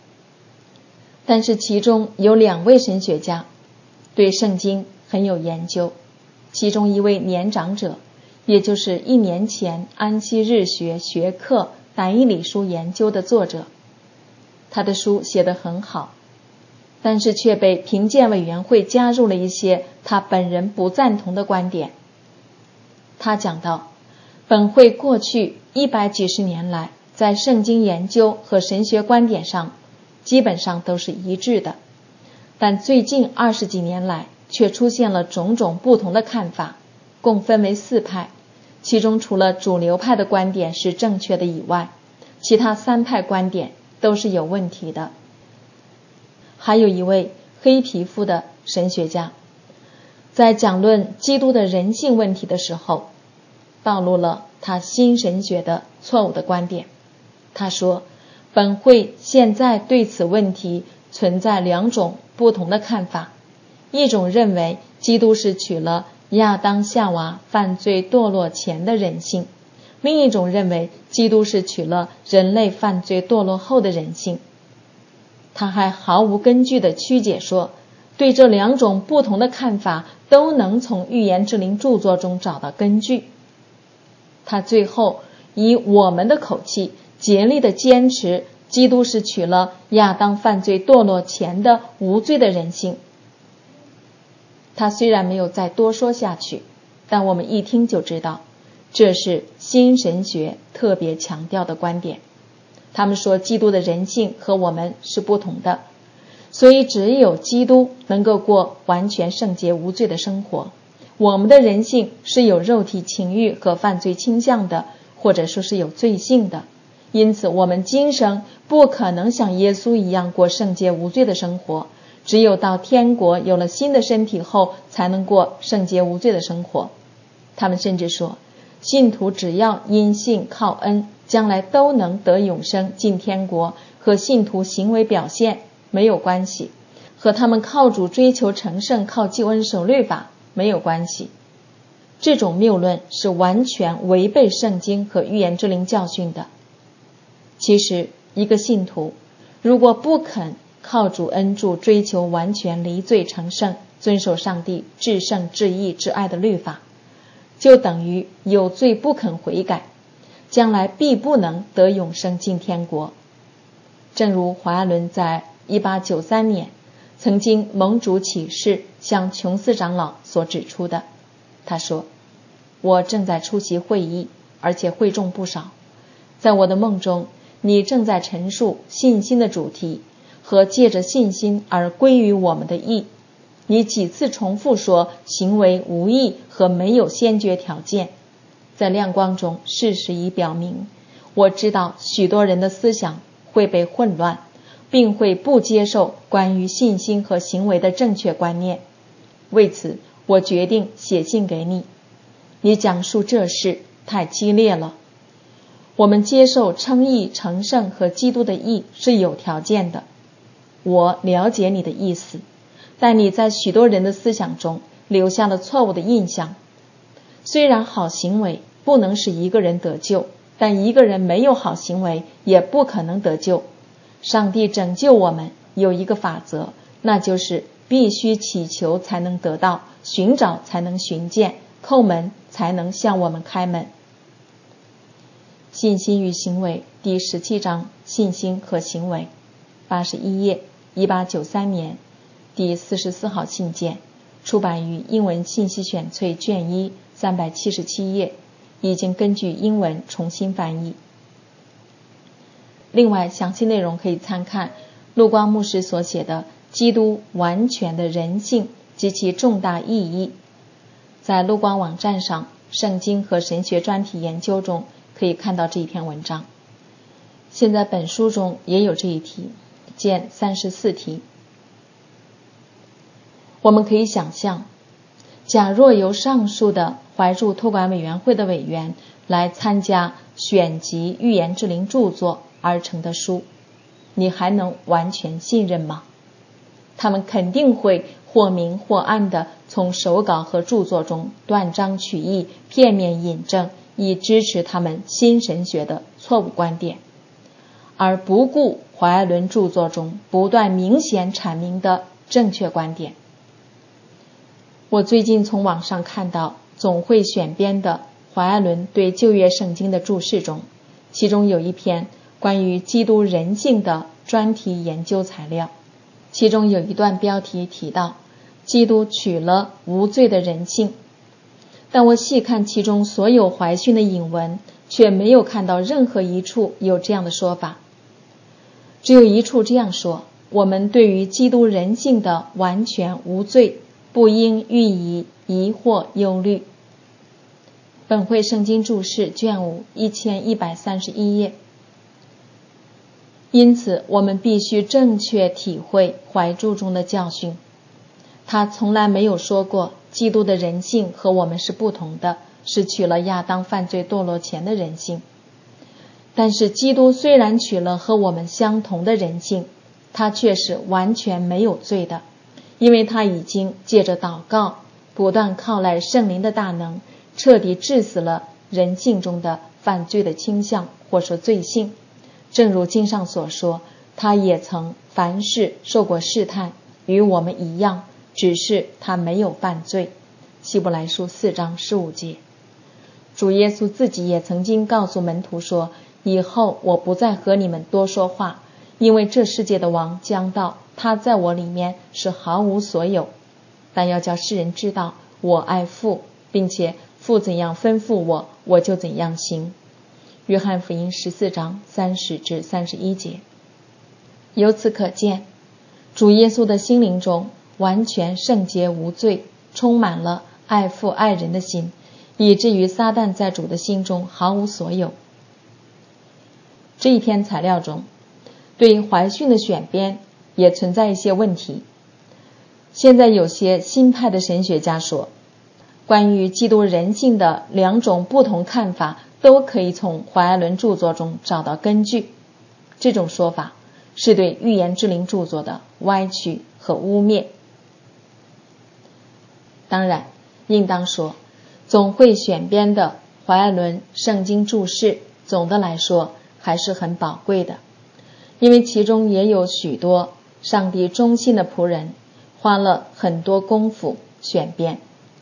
但是其中有2位神学家对圣经很有研究，其中一位年长者，也就是1年前安息日学学课但以理书研究的作者，他的书写得很好，但是却被评鉴委员会加入了一些他本人不赞同的观点。他讲到，本会过去100几十年来在圣经研究和神学观点上基本上都是一致的，但最近20几年来却出现了种种不同的看法，共分为4派，其中除了主流派的观点是正确的以外，其他3派观点都是有问题的。还有一位黑皮肤的神学家，在讲论基督的人性问题的时候，暴露了他新神学的错误的观点。他说，本会现在对此问题存在2种不同的看法，一种认为基督是取了亚当夏娃犯罪堕落前的人性，另一种认为基督是取了人类犯罪堕落后的人性。他还毫无根据地曲解说，对这2种不同的看法都能从预言之灵著作中找到根据。他最后以我们的口气竭力地坚持基督是取了亚当犯罪堕落前的无罪的人性。他虽然没有再多说下去，但我们一听就知道，这是新神学特别强调的观点。他们说基督的人性和我们是不同的，所以只有基督能够过完全圣洁无罪的生活。我们的人性是有肉体情欲和犯罪倾向的，或者说是有罪性的，因此我们今生不可能像耶稣一样过圣洁无罪的生活，只有到天国有了新的身体后才能过圣洁无罪的生活。他们甚至说，信徒只要因信靠恩，将来都能得永生进天国，和信徒行为表现没有关系，和他们靠主追求成圣靠救恩守律法没有关系。这种谬论是完全违背圣经和预言之灵教训的。其实一个信徒如果不肯靠主恩助追求完全离罪成圣，遵守上帝至圣至义至爱的律法，就等于有罪不肯悔改，将来必不能得永生进天国。正如华亚伦在1893年曾经蒙主启示向琼斯长老所指出的，他说，我正在出席会议，而且会众不少，在我的梦中，你正在陈述信心的主题和借着信心而归于我们的义。你几次重复说行为无益和没有先决条件。在亮光中，事实已表明，我知道许多人的思想会被混乱，并会不接受关于信心和行为的正确观念。为此，我决定写信给你。你讲述这事太激烈了。我们接受称义成圣和基督的义是有条件的。我了解你的意思，但你在许多人的思想中留下了错误的印象。虽然好行为不能使一个人得救，但一个人没有好行为也不可能得救。上帝拯救我们有一个法则，那就是必须祈求才能得到，寻找才能寻见，叩门才能向我们开门。信心与行为第17章，信心和行为，81页，1893年第44号信件，出版于英文信息选粹卷1 377页，已经根据英文重新翻译。另外详细内容可以参看陆光牧师所写的《基督完全的人性及其重大意义》，在陆光网站上圣经和神学专题研究中可以看到这一篇文章。现在本书中也有这一题，见34题。我们可以想象，假若由上述的怀著托管委员会的委员来参加选集预言之灵著作而成的书，你还能完全信任吗？他们肯定会或明或暗地从手稿和著作中断章取义，片面引证，以支持他们新神学的错误观点，而不顾怀爱伦著作中不断明显阐明的正确观点。我最近从网上看到总会选编的怀爱伦对旧约圣经的注释中，其中有一篇关于基督人性的专题研究材料，其中有一段标题提到基督取了无罪的人性，但我细看其中所有怀训的引文，却没有看到任何一处有这样的说法。只有一处这样说：我们对于基督人性的完全无罪，不应予以疑惑忧虑。本会圣经注释卷5 1131页。因此我们必须正确体会怀注中的教训。他从来没有说过基督的人性和我们是不同的，是取了亚当犯罪堕落前的人性。但是基督虽然取了和我们相同的人性，他却是完全没有罪的，因为他已经借着祷告，不断靠赖圣灵的大能，彻底治死了人性中的犯罪的倾向或说罪性。正如经上所说，他也曾凡事受过试探，与我们一样，只是他没有犯罪。希伯来书4章15节。主耶稣自己也曾经告诉门徒说，以后我不再和你们多说话，因为这世界的王将到，他在我里面是毫无所有，但要叫世人知道我爱父，并且父怎样吩咐我，我就怎样行。约翰福音14章30至31节。由此可见，主耶稣的心灵中完全圣洁无罪，充满了爱父爱人的心，以至于撒旦在主的心中毫无所有。这一篇材料中对怀训的选编也存在一些问题。现在有些新派的神学家说，关于基督人性的2种不同看法都可以从怀爱伦著作中找到根据。这种说法是对预言之灵著作的歪曲和污蔑。当然应当说，总会选编的怀爱伦圣经注释总的来说还是很宝贵的，因为其中也有许多上帝忠心的仆人花了很多功夫选编。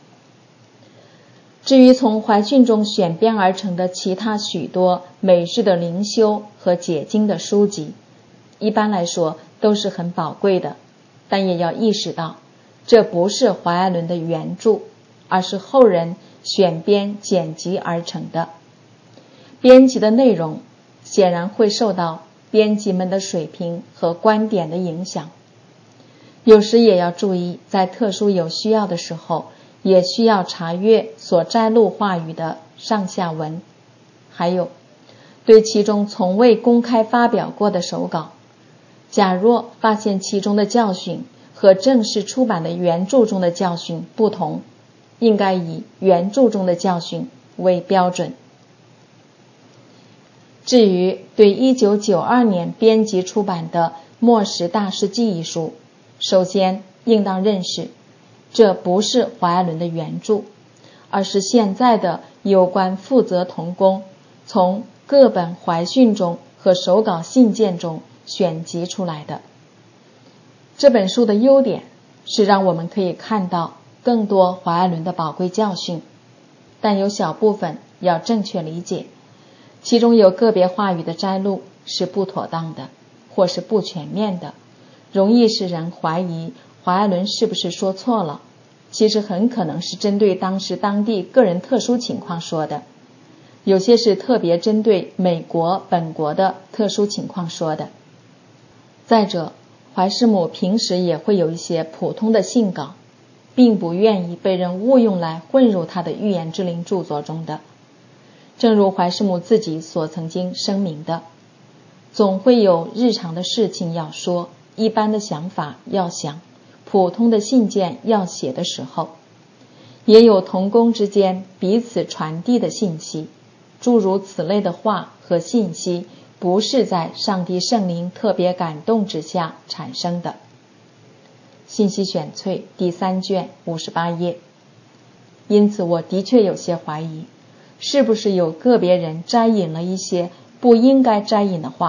至于从怀训中选编而成的其他许多美式的灵修和解经的书籍，一般来说都是很宝贵的，但也要意识到，这不是怀爱伦的原著，而是后人选编剪辑而成的。编辑的内容显然会受到编辑们的水平和观点的影响。有时也要注意，在特殊有需要的时候，也需要查阅所摘录话语的上下文，还有对其中从未公开发表过的手稿，假若发现其中的教训和正式出版的原著中的教训不同，应该以原著中的教训为标准。至于对1992年编辑出版的《末时大事记》一书，首先应当认识，这不是怀爱伦的原著，而是现在的有关负责同工从各本怀训中和手稿信件中选集出来的。这本书的优点是让我们可以看到更多怀爱伦的宝贵教训，但有小部分要正确理解，其中有个别话语的摘录是不妥当的，或是不全面的，容易使人怀疑怀爱伦是不是说错了，其实很可能是针对当时当地个人特殊情况说的，有些是特别针对美国本国的特殊情况说的。再者，怀师母平时也会有一些普通的信稿，并不愿意被人误用来混入他的预言之灵著作中的。正如怀师母自己所曾经声明的，总会有日常的事情要说，一般的想法要想，普通的信件要写的时候，也有同工之间彼此传递的信息，诸如此类的话和信息不是在上帝圣灵特别感动之下产生的。信息选粹第3卷58页。因此我的确有些怀疑，是不是有个别人摘引了一些不应该摘引的话，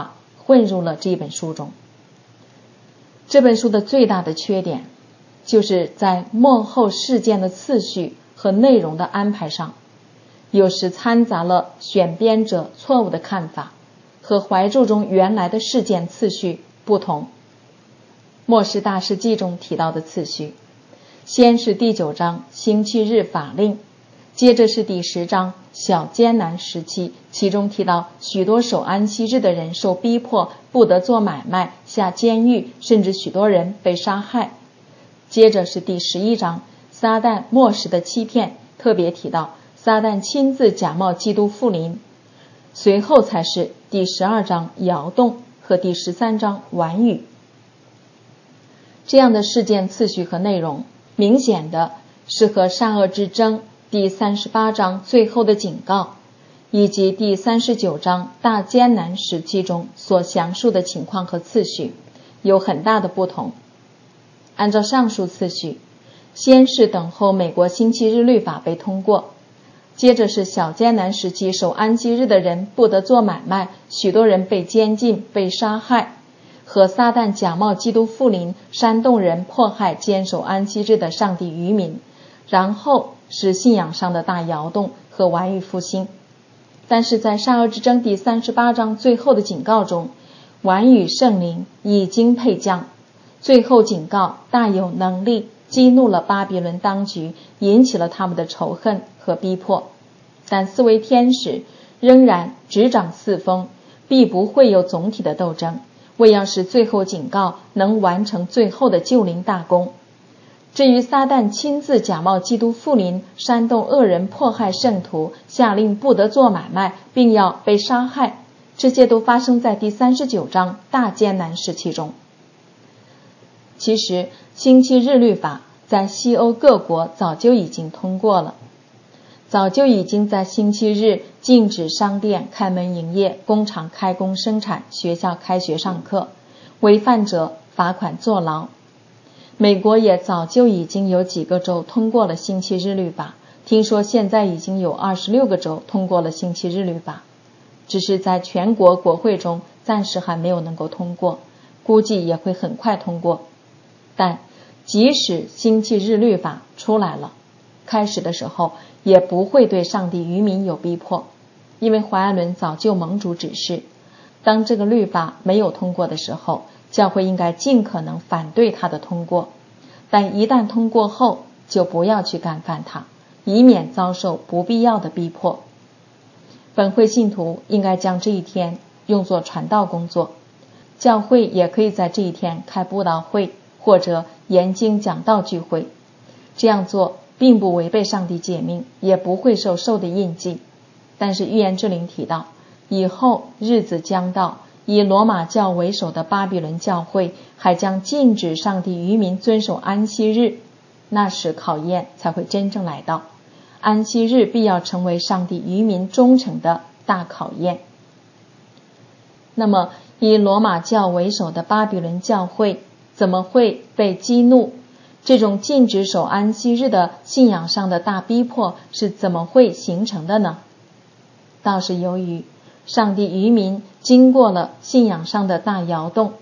混入了这本书中。这本书的最大的缺点就是在末后事件的次序和内容的安排上，有时掺杂了选编者错误的看法，和怀注中原来的事件次序不同。末世大事记中提到的次序，先是第9章星期日法令，接着是第10章小艰难时期，其中提到许多守安息日的人受逼迫，不得做买卖，下监狱，甚至许多人被杀害。接着是第11章撒旦末时的欺骗，特别提到撒旦亲自假冒基督复临。随后才是第12章摇动和第13章晚雨。这样的事件次序和内容，明显的是和善恶之争第38章最后的警告，以及第39章大艰难时期中所详述的情况和次序有很大的不同。按照上述次序，先是等候美国星期日律法被通过，接着是小艰难时期守安息日的人不得做买卖，许多人被监禁被杀害，和撒旦假冒基督复临，煽动人迫害坚守安息日的上帝渔民，然后是信仰上的大摇动和晚雨复兴。但是在善恶之争第38章最后的警告中，晚雨圣灵已经配降，最后警告大有能力，激怒了巴比伦当局，引起了他们的仇恨和逼迫。但四位天使仍然执掌四风，必不会有总体的斗争，为要使最后警告能完成最后的救灵大功。至于撒旦亲自假冒基督复临，煽动恶人迫害圣徒，下令不得做买卖，并要被杀害，这些都发生在第39章大艰难时期中。其实星期日律法在西欧各国早就已经通过了，早就已经在星期日禁止商店开门营业，工厂开工生产，学校开学上课，违犯者罚款坐牢。美国也早就已经有几个州通过了星期日律法，听说现在已经有26个州通过了星期日律法，只是在全国国会中暂时还没有能够通过，估计也会很快通过。但即使星期日律法出来了，开始的时候也不会对上帝渔民有逼迫，因为怀爱伦早就蒙主指示，当这个律法没有通过的时候，教会应该尽可能反对它的通过，但一旦通过后就不要去干犯它，以免遭受不必要的逼迫。本会信徒应该将这一天用作传道工作，教会也可以在这一天开布道会或者研经讲道聚会，这样做并不违背上帝诫命，也不会受兽的印记。但是预言之灵提到，以后日子将到，以罗马教为首的巴比伦教会还将禁止上帝渔民遵守安息日，那时考验才会真正来到，安息日必要成为上帝渔民忠诚的大考验。那么以罗马教为首的巴比伦教会怎么会被激怒？这种禁止守安息日的信仰上的大逼迫是怎么会形成的呢？倒是由于上帝渔民经过了信仰上的大摇动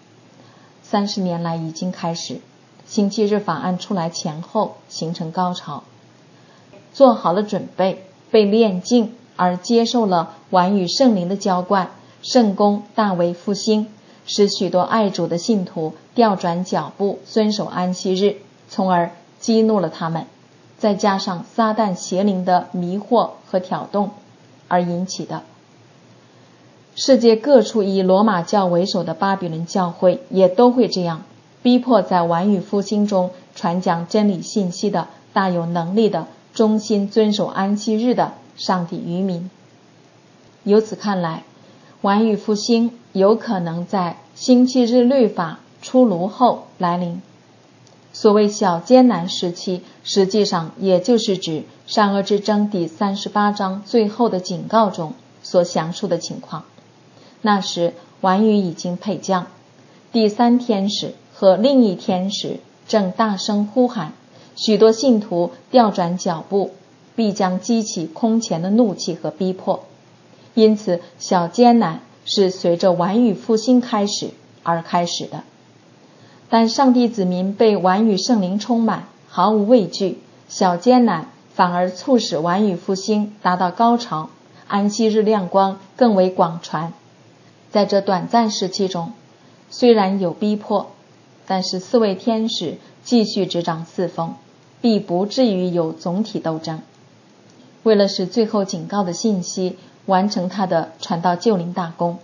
，30年来已经开始，星期日法案出来前后形成高潮，做好了准备，被炼净而接受了晚雨圣灵的浇灌，圣功大为复兴，使许多爱主的信徒调转脚步，遵守安息日，从而激怒了他们，再加上撒旦邪灵的迷惑和挑动而引起的。世界各处以罗马教为首的巴比伦教会也都会这样，逼迫在晚雨复兴中传讲真理信息的大有能力的忠心遵守安息日的上帝渔民。由此看来，晚雨复兴有可能在星期日律法出炉后来临。所谓小艰难时期，实际上也就是指善恶之争第38章最后的警告中所详述的情况。那时晚雨已经配降，第3天使和另一天使正大声呼喊，许多信徒调转脚步，必将激起空前的怒气和逼迫。因此小艰难是随着寰宇复兴开始而开始的。但上帝子民被寰宇圣灵充满，毫无畏惧，小艰难反而促使寰宇复兴达到高潮，安息日亮光更为广传。在这短暂时期中，虽然有逼迫，但是四位天使继续执掌四风，必不至于有总体斗争。为了使最后警告的信息完成它的传道救灵大功，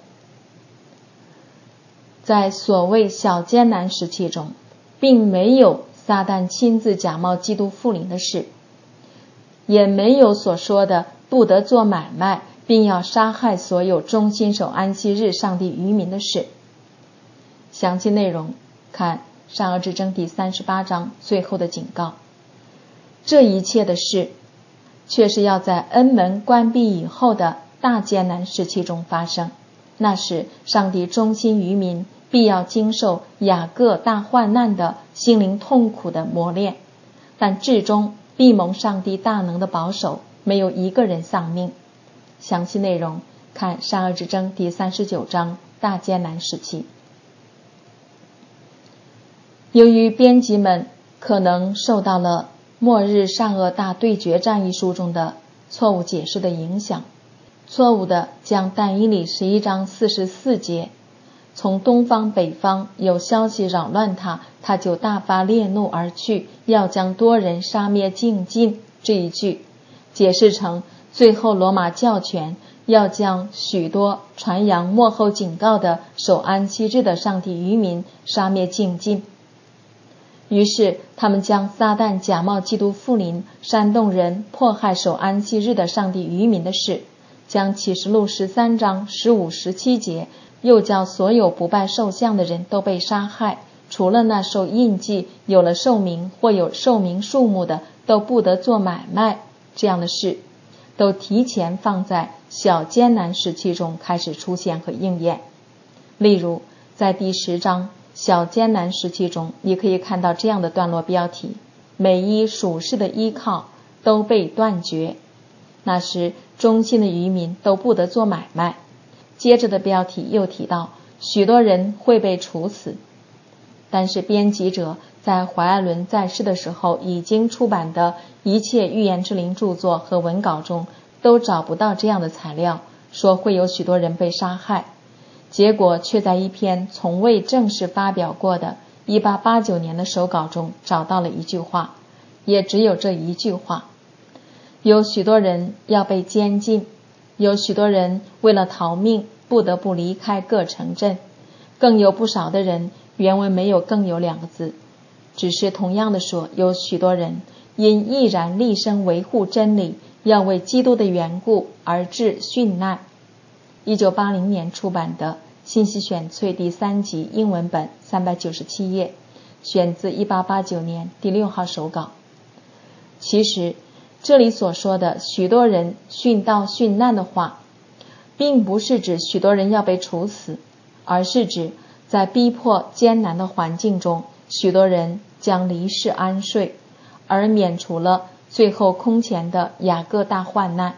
在所谓小艰难时期中，并没有撒旦亲自假冒基督复临的事，也没有所说的不得做买卖并要杀害所有忠心守安息日上帝渔民的事。详细内容看善恶之争第38章最后的警告。这一切的事却是要在恩门关闭以后的大艰难时期中发生，那是上帝忠心渔民必要经受雅各大患难的心灵痛苦的磨练，但至终必蒙上帝大能的保守，没有一个人丧命。详细内容看善恶之争第39章大艰难时期。由于编辑们可能受到了《末日善恶大对决战》一书中的错误解释的影响，错误的将但以理11章44节从东方北方有消息扰乱他就大发烈怒而去，要将多人杀灭净尽这一句解释成最后罗马教权要将许多传扬末后警告的守安息日的上帝渔民杀灭净尽。于是他们将撒旦假冒基督复临煽动人迫害守安息日的上帝渔民的事，将启示录13章15、17节又叫所有不拜兽像的人都被杀害，除了那受印记有了寿命或有寿命数目的都不得做买卖，这样的事都提前放在小艰难时期中开始出现和应验。例如在第10章小艰难时期中，你可以看到这样的段落标题：每一属世的依靠都被断绝，那时忠心的渔民都不得做买卖。接着的标题又提到许多人会被处死，但是编辑者在怀艾伦在世的时候已经出版的一切预言之灵著作和文稿中都找不到这样的材料，说会有许多人被杀害。结果却在一篇从未正式发表过的1889年的手稿中找到了一句话，也只有这一句话：有许多人要被监禁，有许多人为了逃命不得不离开各城镇，更有不少的人，原文没有更有2个字，只是同样的说，有许多人因毅然立身维护真理，要为基督的缘故而致殉难。1980年出版的信息选粹第3集英文本397页，选自1889年第6号手稿。其实这里所说的许多人殉道殉难的话，并不是指许多人要被处死，而是指在逼迫艰难的环境中，许多人将离世安睡，而免除了最后空前的雅各大患难。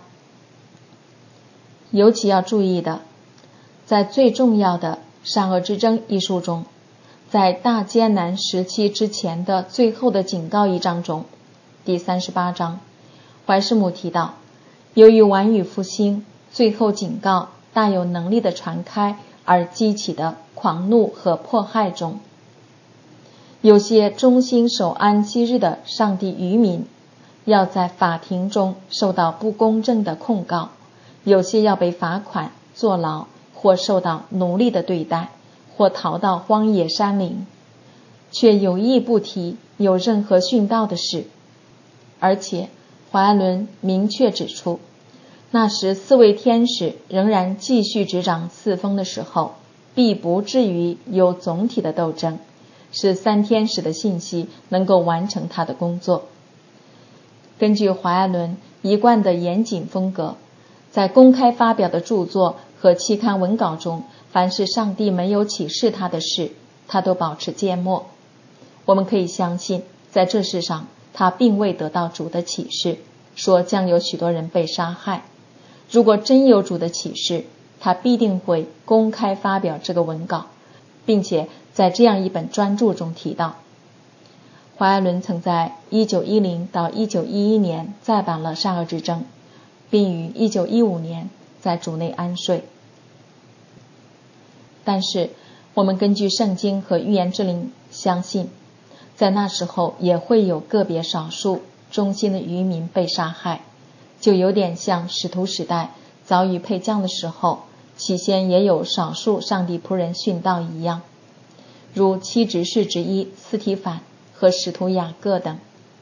尤其要注意的，在最重要的善恶之争一书中，在大艰难时期之前的最后的警告一章中，第38章，怀士母提到，由于寰宇复兴最后警告大有能力的传开而激起的狂怒和迫害中，有些忠心守安息日的上帝渔民要在法庭中受到不公正的控告，有些要被罚款、坐牢，或受到奴隶的对待，或逃到荒野山林，却有意不提有任何殉道的事。而且怀艾伦明确指出，那时4位天使仍然继续执掌四风的时候，必不至于有总体的斗争，使3天使的信息能够完成他的工作。根据怀艾伦一贯的严谨风格，在公开发表的著作和期刊文稿中，凡是上帝没有启示他的事，他都保持缄默。我们可以相信，在这世上他并未得到主的启示，说将有许多人被杀害。如果真有主的启示， 他必定会公开发表这个文稿，并且在这样一本专著中提到，怀爱伦曾在1910到1911年再版了《善恶之争》，并于1915年在主内安睡。但是我们根据圣经和预言之灵相信，在那时候也会有个别少数忠心的渔民被杀害，就有点像使徒时代早已配将的时候，起先也有少数上帝仆人殉道一样，如七执事之一斯提反和使徒雅各等。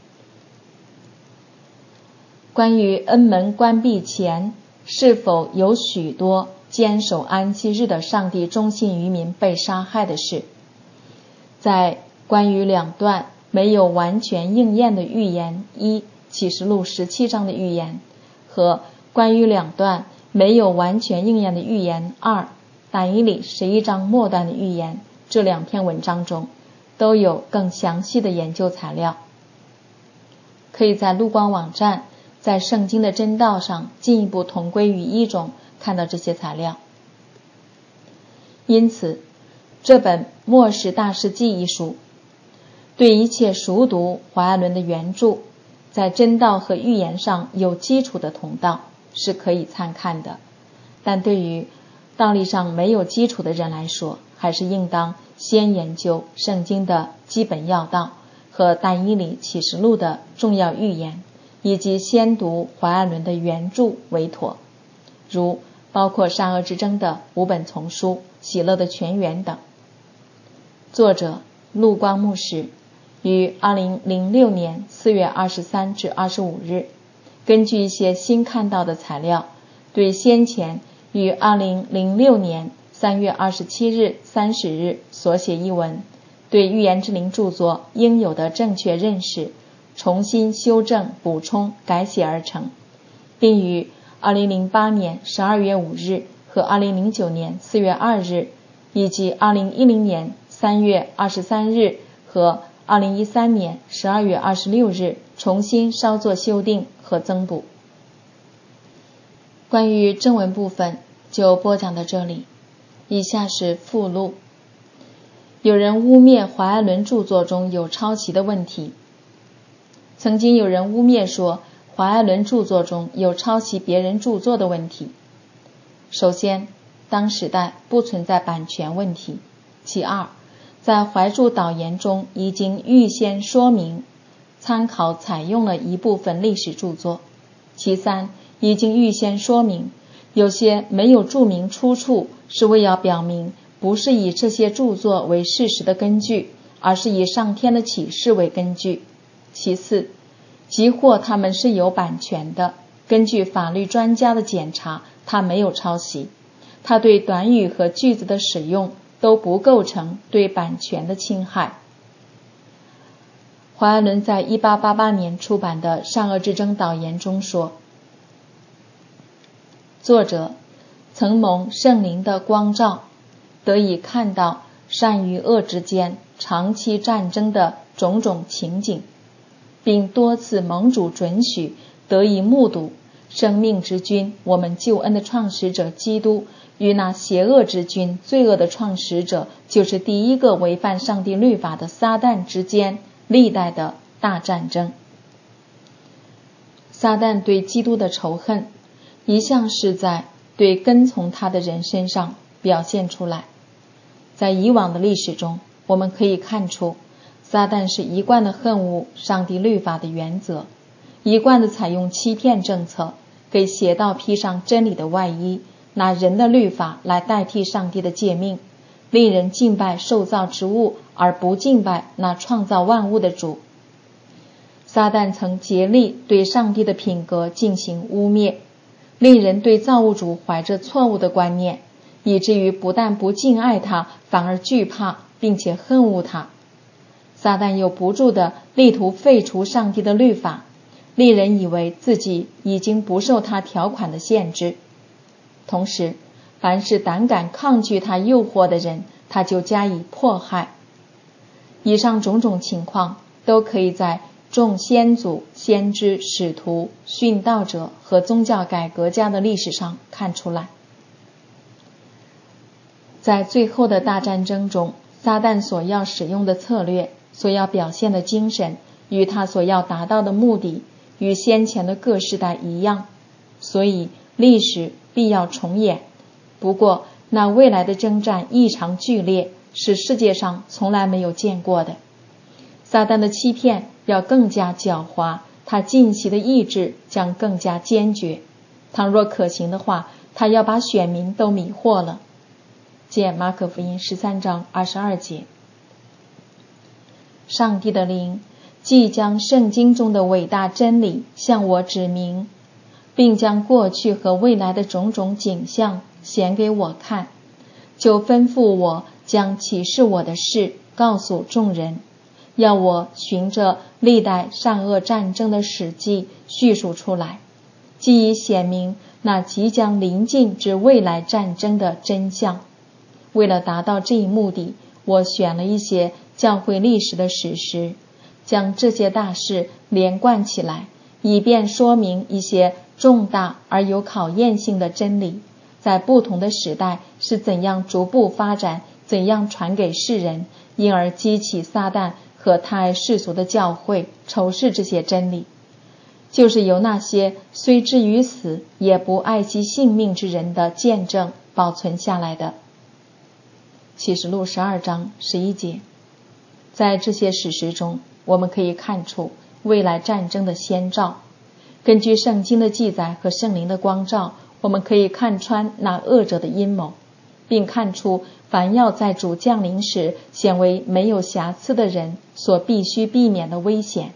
关于恩门关闭前是否有许多坚守安息日的上帝忠信渔民被杀害的事，在关于两段没有完全应验的预言，一启示录17章的预言，和关于两段没有完全应验的预言，二但以理11章末段的预言，这两篇文章中都有更详细的研究材料，可以在陆光网站在圣经的真道上进一步同归于一中看到这些材料。因此这本末世大事记一书对一切熟读怀爱伦的原著，在真道和预言上有基础的同道是可以参看的，但对于道理上没有基础的人来说，还是应当先研究圣经的基本要道和但以理启示录的重要预言，以及先读怀爱伦的原著为妥，如包括善恶之争的5本丛书、喜乐的泉源等。作者陆光牧师于2006年4月23至25日，根据一些新看到的材料，对先前于2006年3月27日、30日所写一文，对预言之灵著作应有的正确认识，重新修正、补充、改写而成，并于2008年12月5日和2009年4月2日，以及2010年3月23日和2013年12月26日重新稍作修订和增补。关于正文部分就播讲到这里，以下是附录。有人污蔑怀爱伦著作中有抄袭的问题。曾经有人污蔑说怀爱伦著作中有抄袭别人著作的问题。首先，当时代不存在版权问题。其二，在怀著导言中已经预先说明参考采用了一部分历史著作。其三，已经预先说明有些没有注明出处是为要表明不是以这些著作为事实的根据，而是以上天的启示为根据。其四，即或他们是有版权的，根据法律专家的检查，他没有抄袭，他对短语和句子的使用都不构成对版权的侵害。怀爱伦在1888年出版的《善恶之争》导言中说，作者曾蒙圣灵的光照，得以看到善与恶之间长期战争的种种情景，并多次蒙主准许得以目睹生命之君我们救恩的创始者基督与那邪恶之君罪恶的创始者，就是第一个违反上帝律法的撒旦之间历代的大战争。撒旦对基督的仇恨一向是在对跟从他的人身上表现出来。在以往的历史中，我们可以看出撒旦是一贯的恨恶上帝律法的原则，一贯的采用欺骗政策，给邪道披上真理的外衣，拿人的律法来代替上帝的诫命，令人敬拜受造之物，而不敬拜那创造万物的主。撒旦曾竭力对上帝的品格进行污蔑，令人对造物主怀着错误的观念，以至于不但不敬爱他，反而惧怕并且恨恶他。撒旦又不住地力图废除上帝的律法，令人以为自己已经不受他条款的限制。同时，凡是胆敢抗拒他诱惑的人，他就加以迫害。以上种种情况都可以在众先祖、先知、使徒、殉道者和宗教改革家的历史上看出来。 在最后的大战争中，撒旦所要使用的策略，所要表现的精神，与他所要达到的目的，与先前的各世代一样，所以历史必要重演。不过那未来的征战异常剧烈，是世界上从来没有见过的。撒旦的欺骗要更加狡猾，他进袭的意志将更加坚决。倘若可行的话，他要把选民都迷惑了。见马可福音13章22节。上帝的灵既将圣经中的伟大真理向我指明，并将过去和未来的种种景象显给我看，就吩咐我将启示我的事告诉众人，要我循着历代善恶战争的史记叙述出来，既已显明那即将临近之未来战争的真相。为了达到这一目的，我选了一些教会历史的史实，将这些大事连贯起来，以便说明一些重大而有考验性的真理，在不同的时代是怎样逐步发展，怎样传给世人，因而激起撒旦和他爱世俗的教会仇视这些真理，就是由那些虽至于死也不爱惜性命之人的见证保存下来的。启示录12章11节。在这些史实中，我们可以看出未来战争的先兆。根据圣经的记载和圣灵的光照，我们可以看穿那恶者的阴谋，并看出凡要在主降临时显为没有瑕疵的人所必须避免的危险。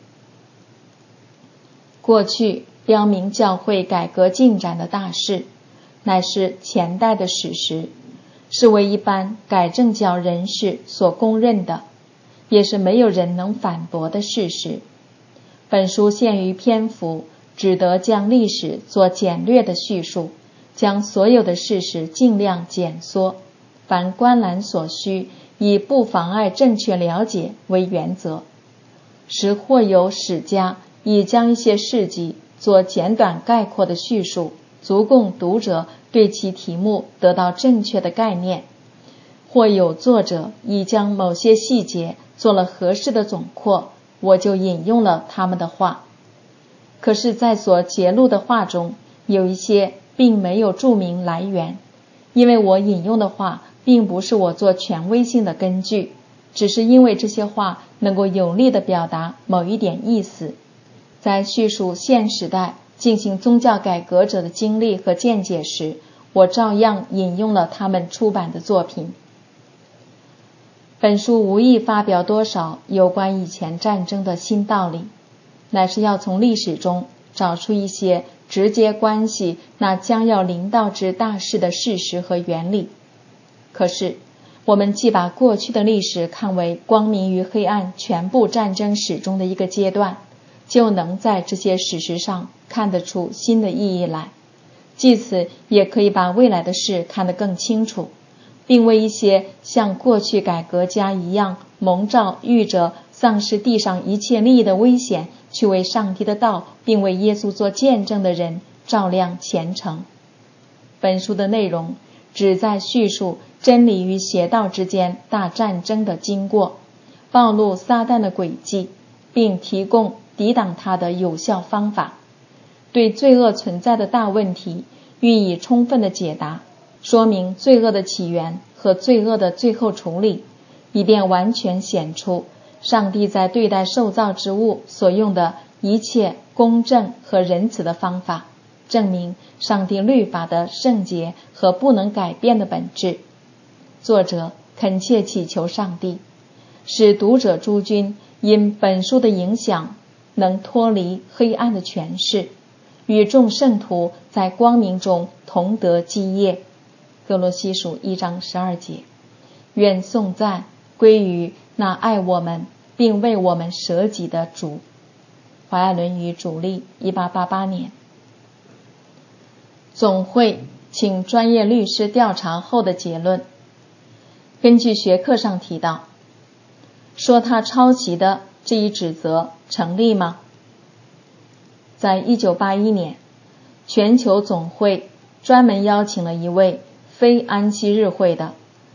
过去标明教会改革进展的大事，乃是前代的史实，是为一般改正教人士所公认的，也是没有人能反驳的事实。本书限于篇幅，只得将历史做简略的叙述，将所有的事实尽量简缩，凡观览所需，以不妨碍正确了解为原则。使或有史家已将一些事迹做简短概括的叙述，足供读者对其题目得到正确的概念；或有作者已将某些细节做了合适的总括，我就引用了他们的话。可是在所揭露的话中，有一些并没有注明来源，因为我引用的话并不是我做权威性的根据，只是因为这些话能够有力地表达某一点意思。在叙述现时代进行宗教改革者的经历和见解时，我照样引用了他们出版的作品。本书无意发表多少有关以前战争的新道理，乃是要从历史中找出一些直接关系那将要临到之大事的事实和原理。可是我们既把过去的历史看为光明与黑暗全部战争史中的一个阶段，就能在这些史实上看得出新的意义来，即此也可以把未来的事看得更清楚，并为一些像过去改革家一样蒙召遇着丧失地上一切利益的危险，去为上帝的道并为耶稣做见证的人照亮前程。本书的内容旨在叙述真理与邪道之间大战争的经过，暴露撒旦的诡计，并提供抵挡他的有效方法，对罪恶存在的大问题予以充分的解答，说明罪恶的起源和罪恶的最后处理，以便完全显出上帝在对待受造之物所用的一切公正和仁慈的方法，证明上帝律法的圣洁和不能改变的本质。作者恳切祈求上帝，使读者诸君因本书的影响能脱离黑暗的权势，与众圣徒在光明中同得基业。哥罗西书1章12节。愿颂赞归于那爱我们并为我们舍己的主。怀爱伦语主历1888年。总会请专业律师调查后的结论。根据学课上提到，说他抄袭的这一指责成立吗？在1981年，全球总会专门邀请了一位非安息日会的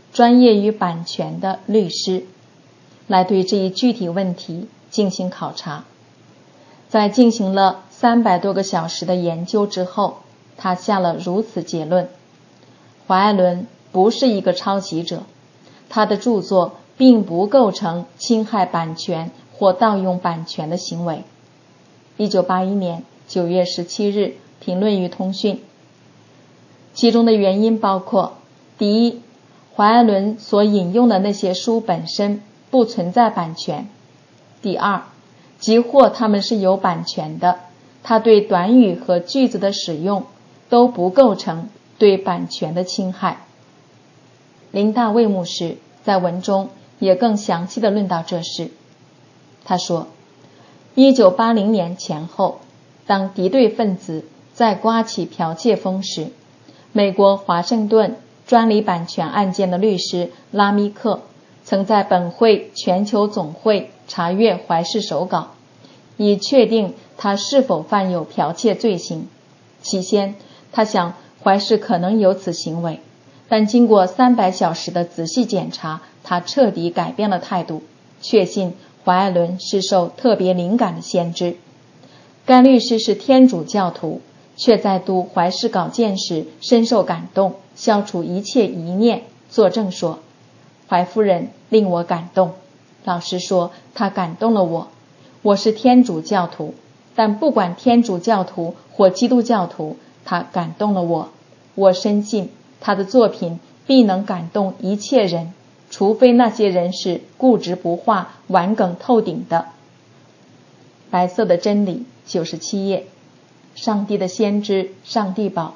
专业于版权的律师，来对这一具体问题进行考察。在进行了300多个小时的研究之后，他下了如此结论：怀艾伦不是一个抄袭者，他的著作并不构成侵害版权或盗用版权的行为。1981年9月17日评论于通讯。其中的原因包括：第一，怀艾伦所引用的那些书本身不存在版权；第二，即或他们是有版权的，他对短语和句子的使用都不构成对版权的侵害。林大卫牧师在文中也更详细地论到这事。他说，1980年前后，当敌对分子在刮起剽窃风时，美国华盛顿专利版权案件的律师拉米克曾在本会全球总会查阅怀氏手稿，以确定他是否犯有剽窃罪行。起先，他想怀氏可能有此行为，但经过300小时的仔细检查，他彻底改变了态度，确信怀艾伦是受特别灵感的先知。该律师是天主教徒，却在读怀氏稿件时深受感动，消除一切疑念，作证说：怀夫人令我感动，老实说，她感动了我。我是天主教徒，但不管天主教徒或基督教徒，她感动了我。我深信她的作品必能感动一切人，除非那些人是固执不化、顽梗透顶的。白色的真理97页。上帝的先知，上帝宝。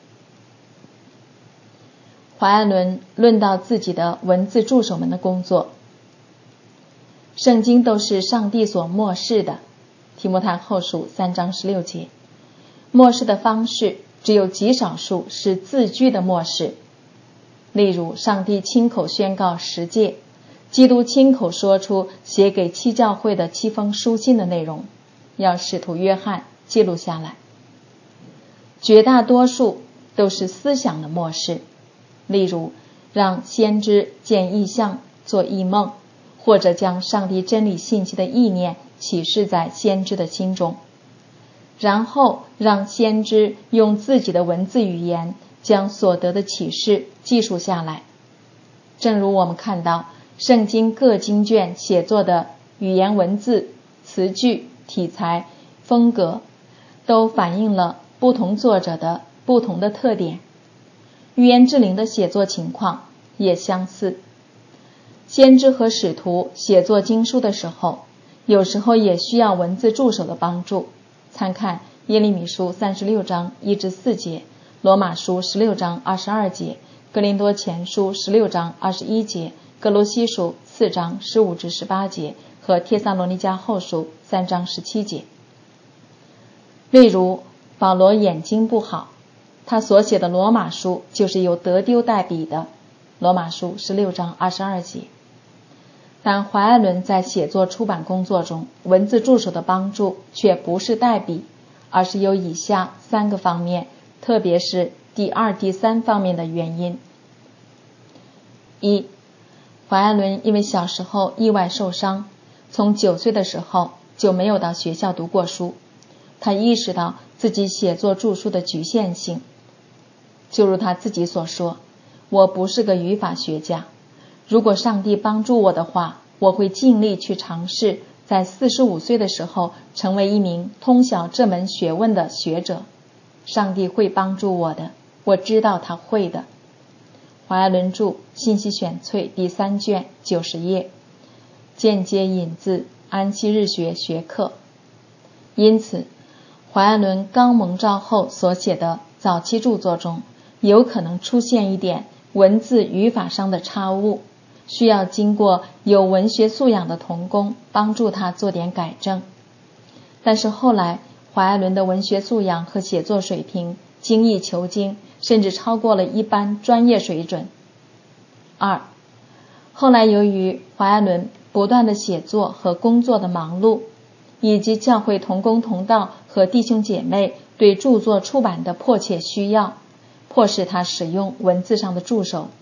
怀艾伦论到自己的文字助手们的工作。圣经都是上帝所默示的，提摩太后书3章16节。默示的方式只有极少数是字句的默示，例如上帝亲口宣告10诫，基督亲口说出写给7教会的7封书信的内容，要使徒约翰记录下来。绝大多数都是思想的默示，例如让先知见异象、做异梦，或者将上帝真理信息的意念启示在先知的心中，然后让先知用自己的文字语言将所得的启示记述下来。正如我们看到圣经各经卷写作的语言文字、词句、题材、风格，都反映了不同作者的不同的特点。预言之灵的写作情况也相似。先知和使徒写作经书的时候，有时候也需要文字助手的帮助。参看耶利米书36章1至4节，罗马书16章22节，哥林多前书16章21节，哥罗西书4章15至18节和帖撒罗尼迦后书3章17节。例如保罗眼睛不好，他所写的罗马书就是由得丢代笔的，罗马书16章22节。但怀艾伦在写作出版工作中，文字助手的帮助却不是代笔，而是有以下3个方面，特别是第2、第3方面的原因。1. 怀艾伦因为小时候意外受伤，从9岁的时候就没有到学校读过书，他意识到自己写作著书的局限性。就如他自己所说，我不是个语法学家，如果上帝帮助我的话，我会尽力去尝试在45岁的时候成为一名通晓这门学问的学者。上帝会帮助我的，我知道他会的。怀艾伦著信息选粹第3卷90页，间接引自安息日学学课。因此怀艾伦刚蒙召后所写的早期著作中，有可能出现一点文字语法上的差误，需要经过有文学素养的同工帮助他做点改正。但是后来怀艾伦的文学素养和写作水平精益求精，甚至超过了一般专业水准。2. 后来由于怀艾伦不断的写作和工作的忙碌，以及教会同工同道和弟兄姐妹对著作出版的迫切需要，迫使他使用文字上的助手，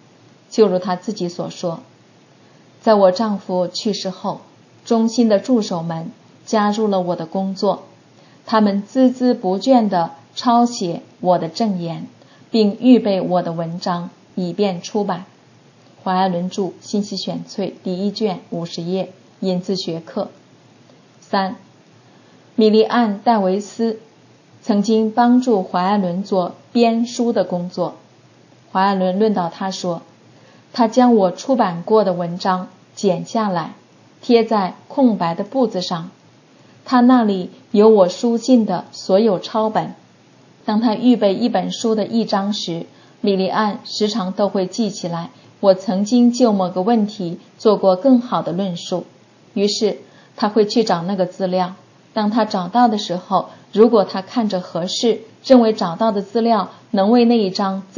就如她自己所说，在我丈夫去世后，中心的助手们加入了我的工作，他们孜孜不倦地抄写我的证言，并预备我的文章以便出版。怀艾伦著《信息选粹》第1卷50页，引自学课。3. 米利安·戴维斯曾经帮助怀艾伦做编书的工作。怀艾伦论到他说，他将我出版过的文章剪下来，贴在空白的簿子上，他那里有我书信的所有抄本。当他预备一本书的一章时，米利安时常都会记起来我曾经就某个问题做过更好的论述，于是他会去找那个资料。当他找到的时候，如果他看着合适，认为找到的资料能为那一章